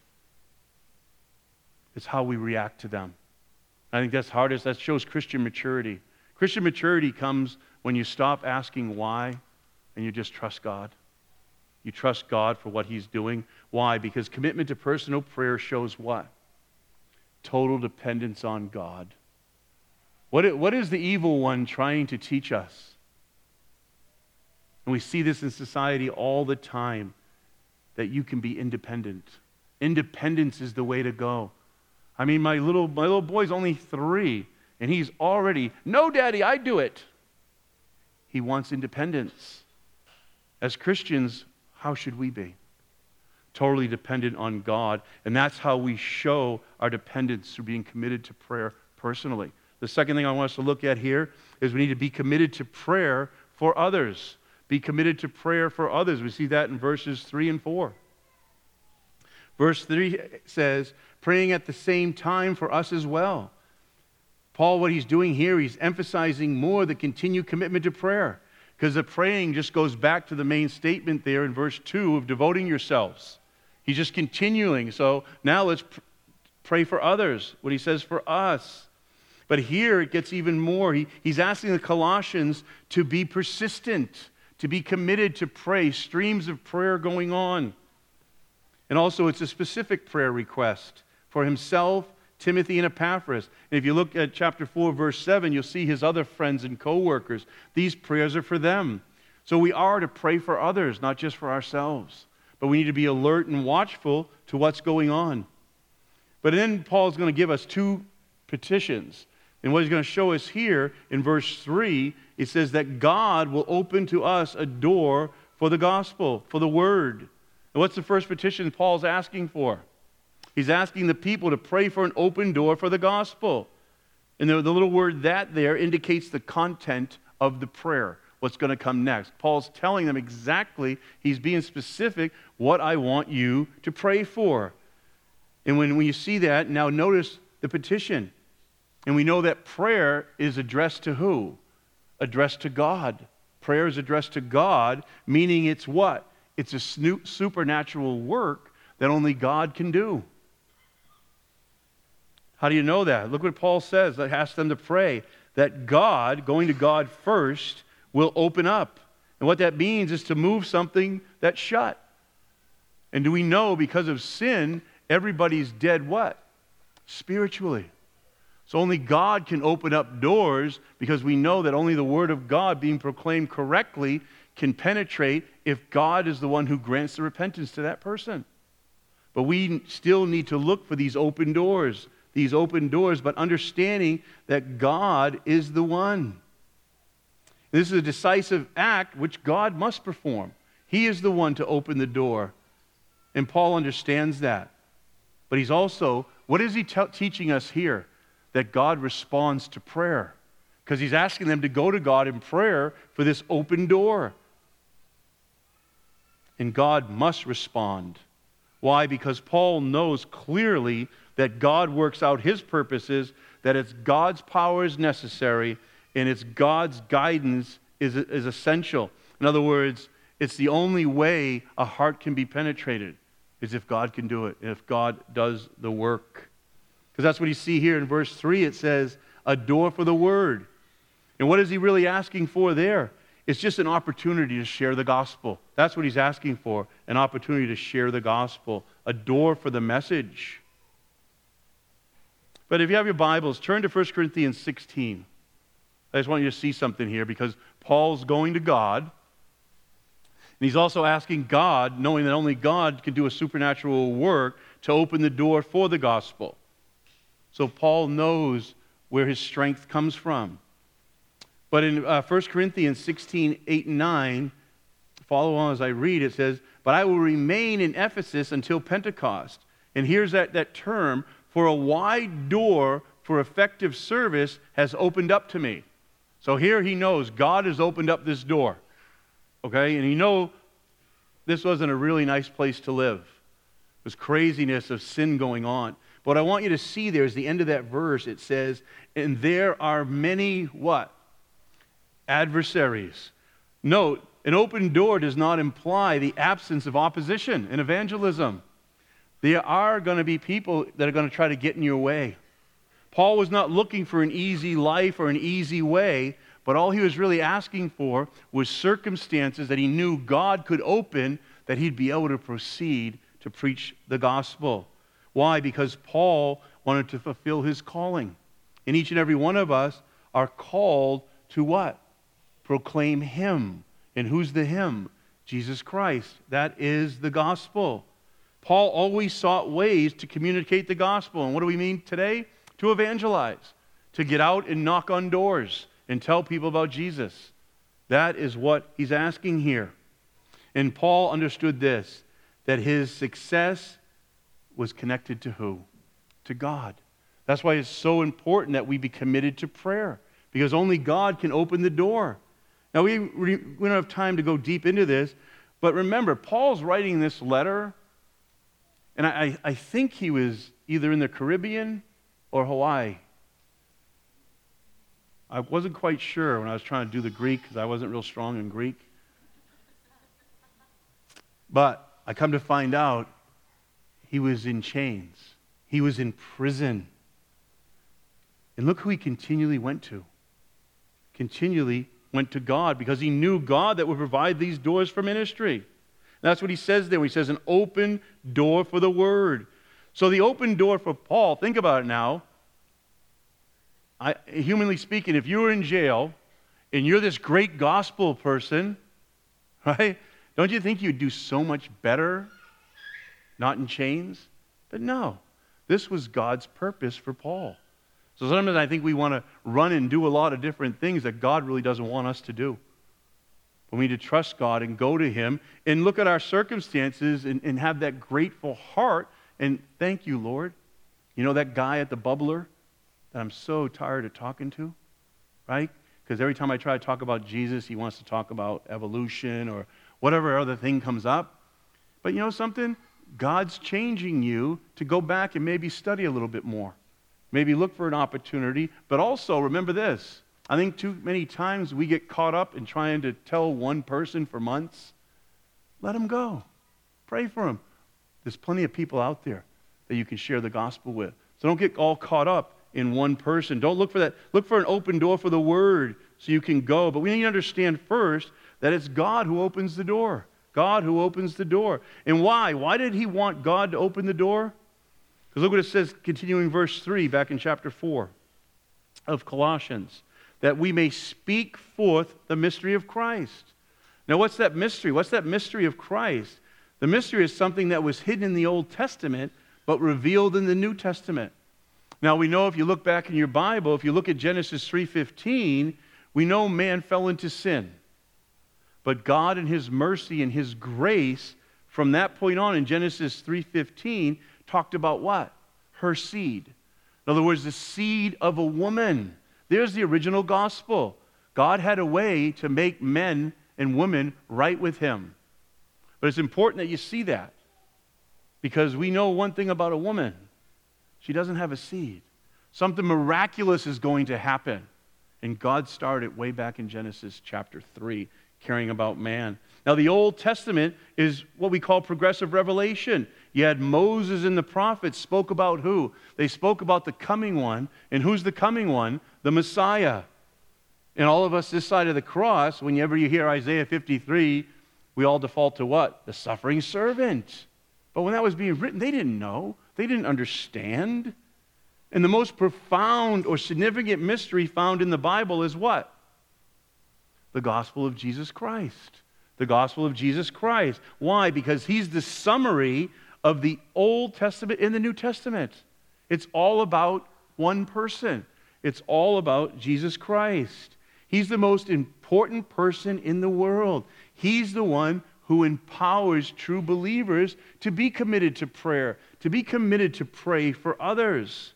It's how we react to them. I think that's hardest. That shows Christian maturity. Christian maturity comes when you stop asking why and you just trust God. You trust God for what He's doing. Why? Because commitment to personal prayer shows what? Total dependence on God. What, what is the evil one trying to teach us? And we see this in society all the time, that you can be independent. Independence is the way to go. I mean, my little, my little boy's only three, and he's already, no, Daddy, I do it. He wants independence. As Christians, how should we be? Totally dependent on God, and that's how we show our dependence through being committed to prayer personally. The second thing I want us to look at here is we need to be committed to prayer for others. Be committed to prayer for others. We see that in verses three and four. Verse three says, praying at the same time for us as well. Paul, what he's doing here, he's emphasizing more the continued commitment to prayer. Because the praying just goes back to the main statement there in verse two of devoting yourselves. He's just continuing. So now let's pr- pray for others. What he says for us. But here it gets even more. He, he's asking the Colossians to be persistent, to be committed to pray, streams of prayer going on. And also it's a specific prayer request for himself, Timothy, and Epaphras. And if you look at chapter four, verse seven, you'll see his other friends and co-workers. These prayers are for them. So we are to pray for others, not just for ourselves. But we need to be alert and watchful to what's going on. But then Paul's going to give us two petitions. And what he's going to show us here in verse three, it says that God will open to us a door for the gospel, for the word. And what's the first petition Paul's asking for? He's asking the people to pray for an open door for the gospel. And the, the little word "that" there indicates the content of the prayer, what's going to come next. Paul's telling them exactly, he's being specific, what I want you to pray for. And when, when you see that, now notice the petition. And we know that prayer is addressed to who? Addressed to God. Prayer is addressed to God, meaning it's what? It's a supernatural work that only God can do. How do you know that? Look what Paul says. That asks them to pray that God, going to God first, will open up. And what that means is to move something that's shut. And do we know because of sin, everybody's dead what? Spiritually. So only God can open up doors because we know that only the Word of God being proclaimed correctly can penetrate if God is the one who grants the repentance to that person. But we still need to look for these open doors, these open doors, but understanding that God is the one. This is a decisive act which God must perform. He is the one to open the door. And Paul understands that. But he's also, what is he te- teaching us here? That God responds to prayer. Because he's asking them to go to God in prayer for this open door. And God must respond. Why? Because Paul knows clearly that God works out his purposes, that it's God's power is necessary, and it's God's guidance is, is essential. In other words, it's the only way a heart can be penetrated, is if God can do it, and if God does the work. Because that's what you see here in verse three. It says, a door for the word. And what is he really asking for there? It's just an opportunity to share the gospel. That's what he's asking for, an opportunity to share the gospel, a door for the message. But if you have your Bibles, turn to First Corinthians sixteen. I just want you to see something here because Paul's going to God. And he's also asking God, knowing that only God can do a supernatural work, to open the door for the gospel. So Paul knows where his strength comes from. But in uh, First Corinthians sixteen, eight and nine, follow on as I read, it says, but I will remain in Ephesus until Pentecost. And here's that, that term, for a wide door for effective service has opened up to me. So here he knows God has opened up this door. Okay, and you know this wasn't a really nice place to live. There's craziness of sin going on. But what I want you to see there is the end of that verse. It says, and there are many what? Adversaries. Note, an open door does not imply the absence of opposition in evangelism. There are going to be people that are going to try to get in your way. Paul was not looking for an easy life or an easy way, but all he was really asking for was circumstances that he knew God could open, that he'd be able to proceed to preach the gospel. Why? Because Paul wanted to fulfill his calling. And each and every one of us are called to what? Proclaim him. And who's the him? Jesus Christ. That is the gospel. Paul always sought ways to communicate the gospel. And what do we mean today? To evangelize, to get out and knock on doors and tell people about Jesus. That is what he's asking here. And Paul understood this, that his success was connected to who? To God. That's why it's so important that we be committed to prayer, because only God can open the door. Now, we, we don't have time to go deep into this, but remember, Paul's writing this letter, and I, I think he was either in the Caribbean or Hawaii. I wasn't quite sure when I was trying to do the Greek because I wasn't real strong in Greek. But I come to find out he was in chains. He was in prison. And look who he continually went to. Continually went to God because he knew God that would provide these doors for ministry. And that's what he says there. He says an open door for the word. So the open door for Paul, think about it now. I, humanly speaking, if you were in jail and you're this great gospel person, right? Don't you think you'd do so much better not in chains? But no, this was God's purpose for Paul. So sometimes I think we want to run and do a lot of different things that God really doesn't want us to do. But we need to trust God and go to him and look at our circumstances and, and have that grateful heart and thank you, Lord. You know that guy at the bubbler that I'm so tired of talking to, right? Because every time I try to talk about Jesus, he wants to talk about evolution or whatever other thing comes up. But you know something? God's changing you to go back and maybe study a little bit more. Maybe look for an opportunity. But also, remember this. I think too many times we get caught up in trying to tell one person for months. Let them go. Pray for them. There's plenty of people out there that you can share the gospel with. So don't get all caught up in one person. Don't look for that. Look for an open door for the word so you can go. But we need to understand first that it's God who opens the door. God who opens the door. And why? Why did he want God to open the door? Because look what it says, continuing verse three, back in chapter four of Colossians, that we may speak forth the mystery of Christ. Now, what's that mystery? What's that mystery of Christ? The mystery is something that was hidden in the Old Testament, but revealed in the New Testament. Now, we know if you look back in your Bible, if you look at Genesis three fifteen, we know man fell into sin. But God in his mercy and his grace, from that point on in Genesis three fifteen, talked about what? Her seed. In other words, the seed of a woman. There's the original gospel. God had a way to make men and women right with him. But it's important that you see that, because we know one thing about a woman. She doesn't have a seed. Something miraculous is going to happen. And God started way back in Genesis chapter three, caring about man. Now, the Old Testament is what we call progressive revelation. You had Moses and the prophets spoke about who? They spoke about the coming one. And who's the coming one? The Messiah. And all of us this side of the cross, whenever you hear Isaiah fifty-three, we all default to what? The suffering servant. But when that was being written, they didn't know. They didn't understand. And the most profound or significant mystery found in the Bible is what? The gospel of Jesus Christ. The gospel of Jesus Christ. Why? Because he's the summary of the Old Testament and the New Testament. It's all about one person. It's all about Jesus Christ. He's the most important person in the world. He's the one who empowers true believers to be committed to prayer, to be committed to pray for others.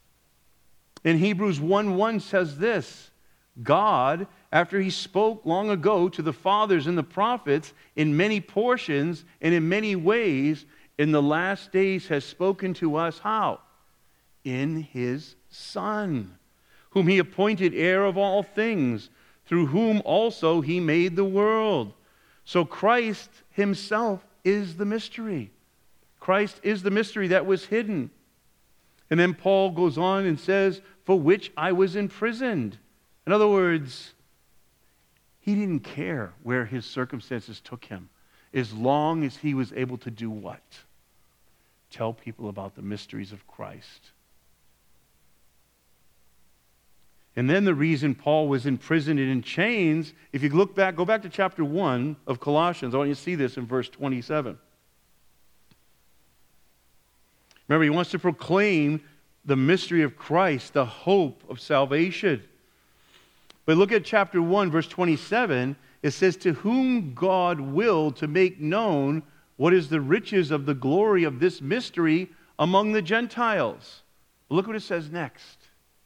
In Hebrews one one says this, God, after he spoke long ago to the fathers and the prophets in many portions and in many ways, in the last days has spoken to us how? In his Son, whom he appointed heir of all things, through whom also he made the world. So Christ himself is the mystery. Christ is the mystery that was hidden. And then Paul goes on and says, for which I was imprisoned. In other words, he didn't care where his circumstances took him, as long as he was able to do what? Tell people about the mysteries of Christ. And then the reason Paul was imprisoned and in chains, if you look back, go back to chapter one of Colossians. I want you to see this in verse twenty-seven. Remember, he wants to proclaim the mystery of Christ, the hope of salvation. But look at chapter one, verse twenty-seven. It says, to whom God willed to make known what is the riches of the glory of this mystery among the Gentiles. Look what it says next.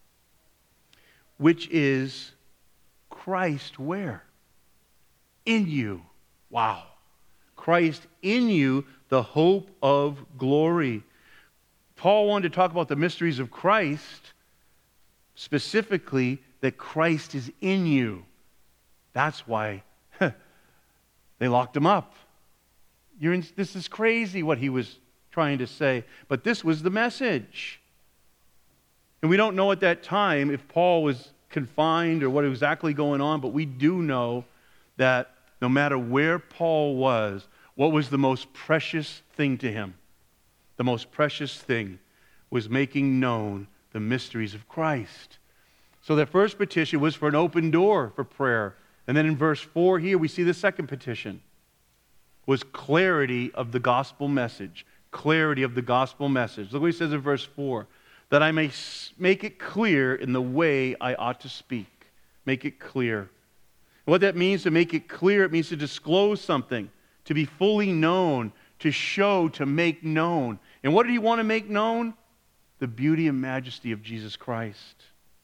Which is Christ where? In you. Wow. Christ in you, the hope of glory. Paul wanted to talk about the mysteries of Christ, specifically that Christ is in you. That's why huh, they locked him up. You're in, this is crazy what he was trying to say, but this was the message. And we don't know at that time if Paul was confined or what was exactly going on, but we do know that no matter where Paul was, what was the most precious thing to him? The most precious thing was making known the mysteries of Christ. So that first petition was for an open door for prayer. And then in verse four here, we see the second petition was clarity of the gospel message. Clarity of the gospel message. Look what he says in verse four. That I may make it clear in the way I ought to speak. Make it clear. And what that means to make it clear, it means to disclose something, to be fully known, to show, to make known. And what did he want to make known? The beauty and majesty of Jesus Christ.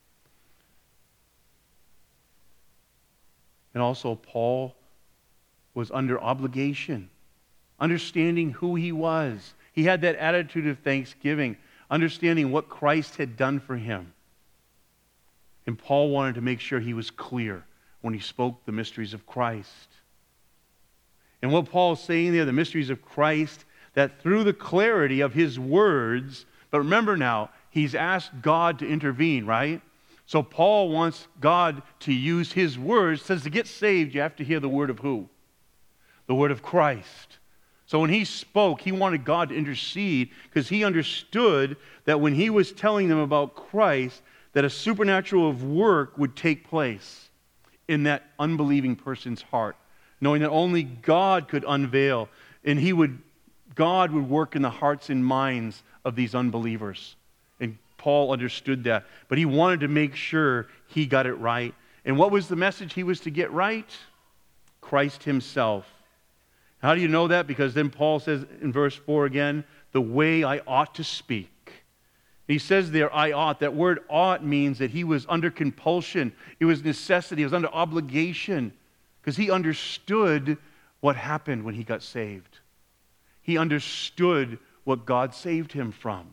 And also Paul was under obligation, understanding who he was. He had that attitude of thanksgiving, understanding what Christ had done for him. And Paul wanted to make sure he was clear when he spoke the mysteries of Christ. And what Paul's saying there, the mysteries of Christ, that through the clarity of his words, but remember now, he's asked God to intervene, right? So Paul wants God to use his words. Says to get saved, you have to hear the word of who? The the word of Christ. So when he spoke, he wanted God to intercede because he understood that when he was telling them about Christ, that a supernatural of work would take place in that unbelieving person's heart, knowing that only God could unveil, and he would, God would work in the hearts and minds of these unbelievers. And Paul understood that, but he wanted to make sure he got it right. And what was the message he was to get right? Christ himself. How do you know that? Because then Paul says in verse four again, the way I ought to speak. He says there, I ought. That word ought means that he was under compulsion. It was necessity. It was under obligation because he understood what happened when he got saved. He understood what God saved him from.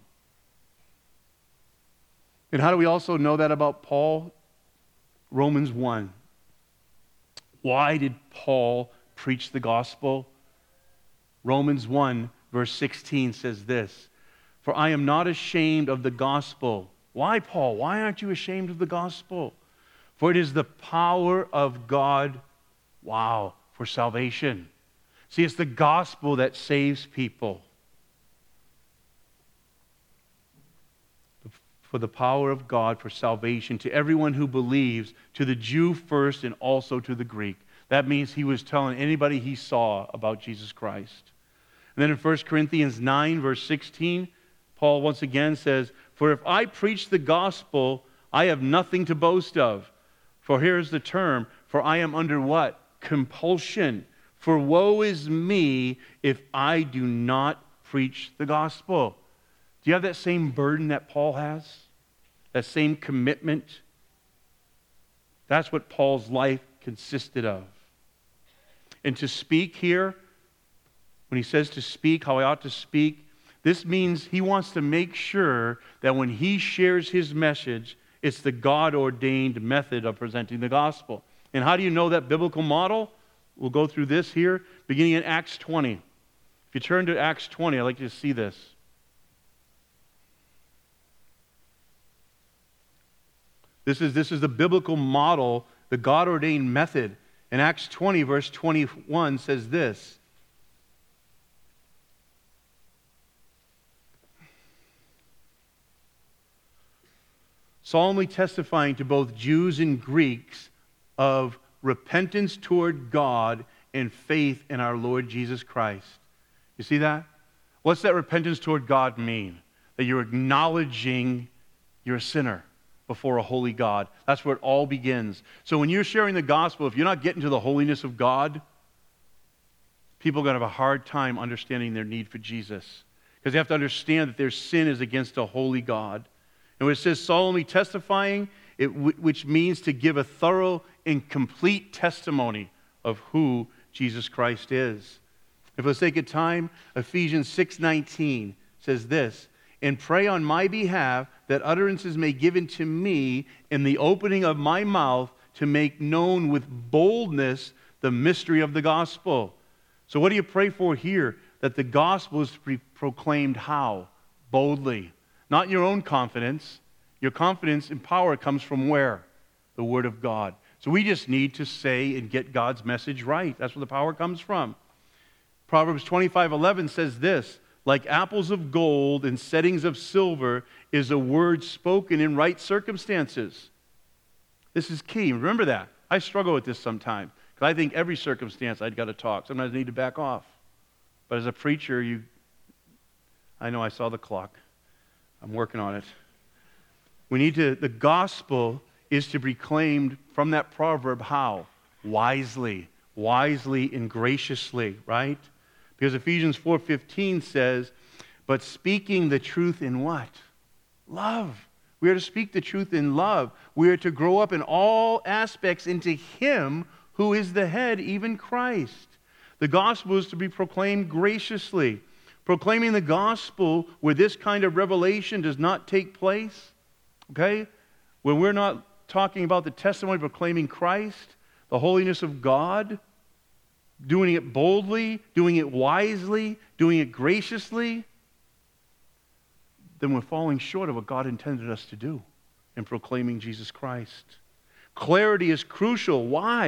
And how do we also know that about Paul? Romans one. Why did Paul preach the gospel? Romans one, verse sixteen says this, for I am not ashamed of the gospel. Why, Paul? Why aren't you ashamed of the gospel? For it is the power of God, wow, for salvation. See, it's the gospel that saves people. For the power of God for salvation to everyone who believes, to the Jew first and also to the Greek. That means he was telling anybody he saw about Jesus Christ. And then in First Corinthians nine, verse sixteen, Paul once again says, for if I preach the gospel, I have nothing to boast of. For here's the term, for I am under what? Compulsion. For woe is me if I do not preach the gospel. Do you have that same burden that Paul has? That same commitment? That's what Paul's life consisted of. And to speak here, when he says to speak, how I ought to speak, this means he wants to make sure that when he shares his message, it's the God-ordained method of presenting the gospel. And how do you know that biblical model? We'll go through this here, beginning in Acts twenty. If you turn to Acts twenty, I'd like you to see this. This is, this is the biblical model, the God-ordained method. And Acts twenty, verse twenty-one says this. Solemnly testifying to both Jews and Greeks of repentance toward God and faith in our Lord Jesus Christ. You see that? What's that repentance toward God mean? That you're acknowledging you're a sinner before a holy God. That's where it all begins. So when you're sharing the gospel, if you're not getting to the holiness of God, people are going to have a hard time understanding their need for Jesus. Because they have to understand that their sin is against a holy God. And when it says solemnly testifying, it, which means to give a thorough and complete testimony of who Jesus Christ is. And for the sake of time, Ephesians six nineteen says this, and pray on my behalf that utterances may be given to me in the opening of my mouth to make known with boldness the mystery of the gospel. So what do you pray for here? That the gospel is to be proclaimed how? Boldly. Not your own confidence. Your confidence and power comes from where? The Word of God. So we just need to say and get God's message right. That's where the power comes from. Proverbs twenty-five eleven says this, like apples of gold and settings of silver is a word spoken in right circumstances. This is key. Remember that. I struggle with this sometimes because I think every circumstance I've got to talk. Sometimes I need to back off. But as a preacher, you, I know I saw the clock. I'm working on it. We need to, the gospel is to be proclaimed from that proverb how? Wisely. Wisely and graciously, right? Because Ephesians four fifteen says, but speaking the truth in what? Love. We are to speak the truth in love. We are to grow up in all aspects into Him who is the head, even Christ. The gospel is to be proclaimed graciously. Proclaiming the gospel where this kind of revelation does not take place, okay? When we're not talking about the testimony proclaiming Christ, the holiness of God, doing it boldly, doing it wisely, doing it graciously, then we're falling short of what God intended us to do in proclaiming Jesus Christ. Clarity is crucial. Why?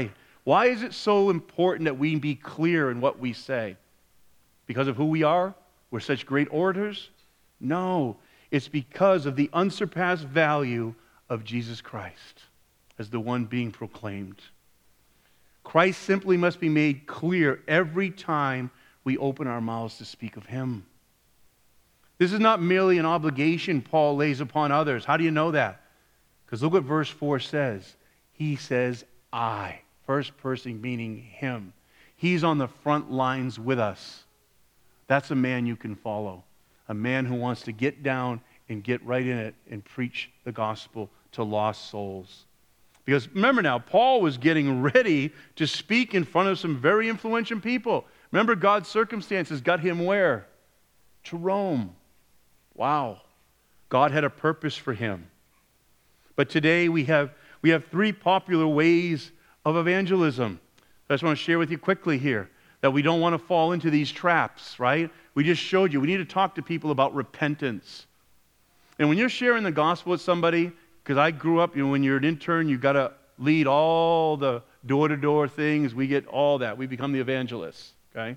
Why is it so important that we be clear in what we say? Because of who we are? We're such great orators? No, it's because of the unsurpassed value of Jesus Christ as the one being proclaimed. Christ simply must be made clear every time we open our mouths to speak of him. This is not merely an obligation Paul lays upon others. How do you know that? Because look what verse four says. He says, I. First person meaning him. He's on the front lines with us. That's a man you can follow. A man who wants to get down and get right in it and preach the gospel to lost souls. Because remember now, Paul was getting ready to speak in front of some very influential people. Remember, God's circumstances got him where? To Rome. Wow. God had a purpose for him. But today we have, we have three popular ways of evangelism. I just want to share with you quickly here that we don't want to fall into these traps, right? We just showed you. We need to talk to people about repentance. And when you're sharing the gospel with somebody, because I grew up, you know, when you're an intern, you've got to lead all the door-to-door things. We get all that. We become the evangelists, okay?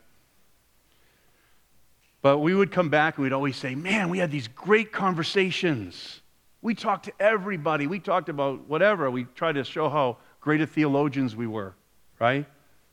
But we would come back and we'd always say, man, we had these great conversations. We talked to everybody. We talked about whatever. We tried to show how great of theologians we were, right?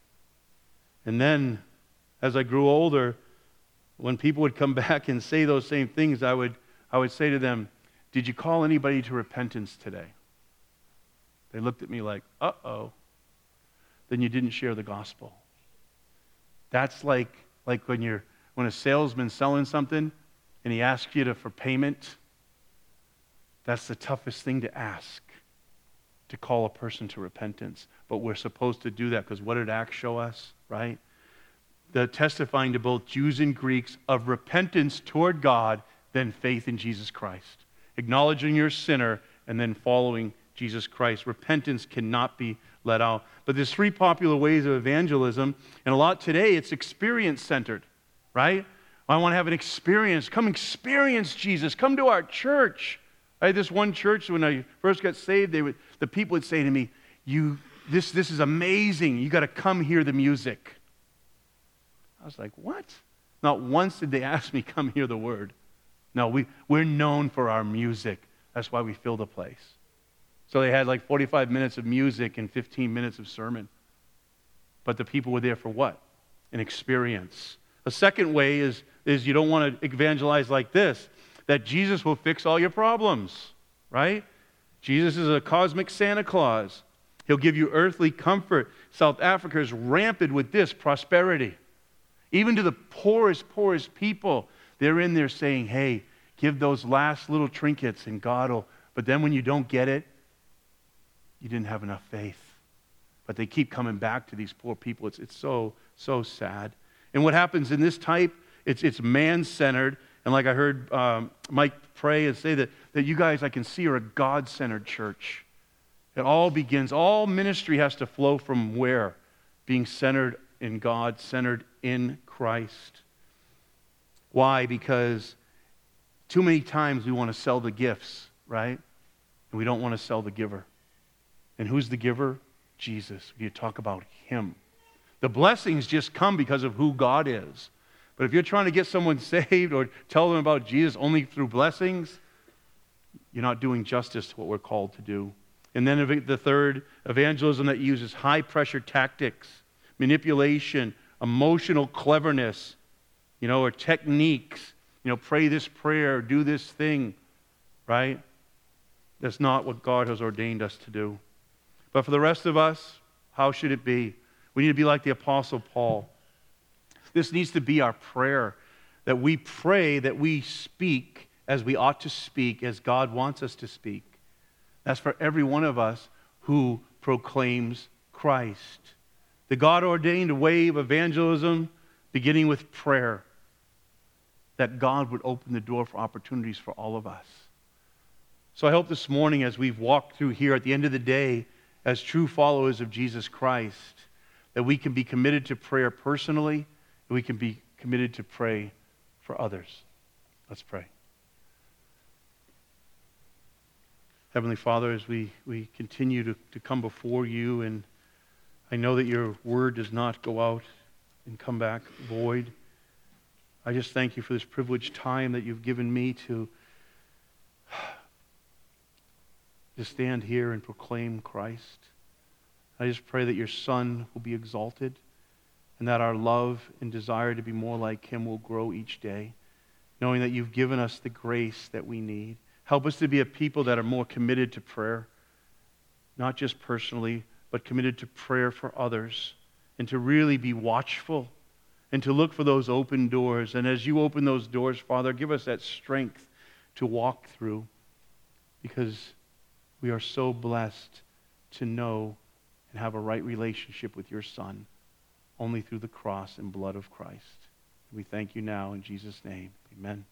And then, as I grew older, when people would come back and say those same things, I would, I would say to them, did you call anybody to repentance today? They looked at me like, uh-oh. Then you didn't share the gospel. That's like, like when you're when a salesman's selling something and he asks you to, for payment. That's the toughest thing to ask, to call a person to repentance. But we're supposed to do that because what did Acts show us, right? The testifying to both Jews and Greeks of repentance toward God, then faith in Jesus Christ. Acknowledging you're a sinner and then following Jesus Christ. Repentance cannot be let out. But there's three popular ways of evangelism, and a lot today it's experience-centered, right? I want to have an experience. Come experience Jesus. Come to our church. I had this one church when I first got saved, they would, the people would say to me, "You, this, this is amazing. You got to come hear the music." I was like, what? Not once did they ask me, come hear the word. No, we, we're known for our music. That's why we fill the place. So they had like forty-five minutes of music and fifteen minutes of sermon. But the people were there for what? An experience. A second way is, is you don't want to evangelize like this, that Jesus will fix all your problems, right? Jesus is a cosmic Santa Claus. He'll give you earthly comfort. South Africa is rampant with this, prosperity. Even to the poorest, poorest people, they're in there saying, hey, give those last little trinkets and God will, but then when you don't get it, you didn't have enough faith. But they keep coming back to these poor people. It's, it's so, so sad. And what happens in this type, it's, it's man-centered. And like I heard um, Mike pray and say that, that you guys, I can see, are a God-centered church. It all begins, all ministry has to flow from where? Being centered in God, centered in Christ. Why? Because too many times we want to sell the gifts, right? And we don't want to sell the giver. And who's the giver? Jesus. You talk about him. The blessings just come because of who God is. But if you're trying to get someone saved or tell them about Jesus only through blessings, you're not doing justice to what we're called to do. And then the third, evangelism that uses high-pressure tactics, manipulation, emotional cleverness, you know, or techniques. You know, pray this prayer, do this thing, right? That's not what God has ordained us to do. But for the rest of us, how should it be? We need to be like the Apostle Paul. This needs to be our prayer, that we pray that we speak as we ought to speak, as God wants us to speak. That's for every one of us who proclaims Christ. The God-ordained way of evangelism, beginning with prayer, that God would open the door for opportunities for all of us. So I hope this morning, as we've walked through here, at the end of the day, as true followers of Jesus Christ, that we can be committed to prayer personally, and we can be committed to pray for others. Let's pray. Heavenly Father, as we, we continue to, to come before you, and I know that your word does not go out and come back void. I just thank you for this privileged time that you've given me to, to stand here and proclaim Christ. I just pray that your Son will be exalted and that our love and desire to be more like him will grow each day, knowing that you've given us the grace that we need. Help us to be a people that are more committed to prayer, not just personally, but committed to prayer for others, and to really be watchful and to look for those open doors. And as you open those doors, Father, give us that strength to walk through, because we are so blessed to know and have a right relationship with your Son only through the cross and blood of Christ. We thank you now in Jesus' name. Amen.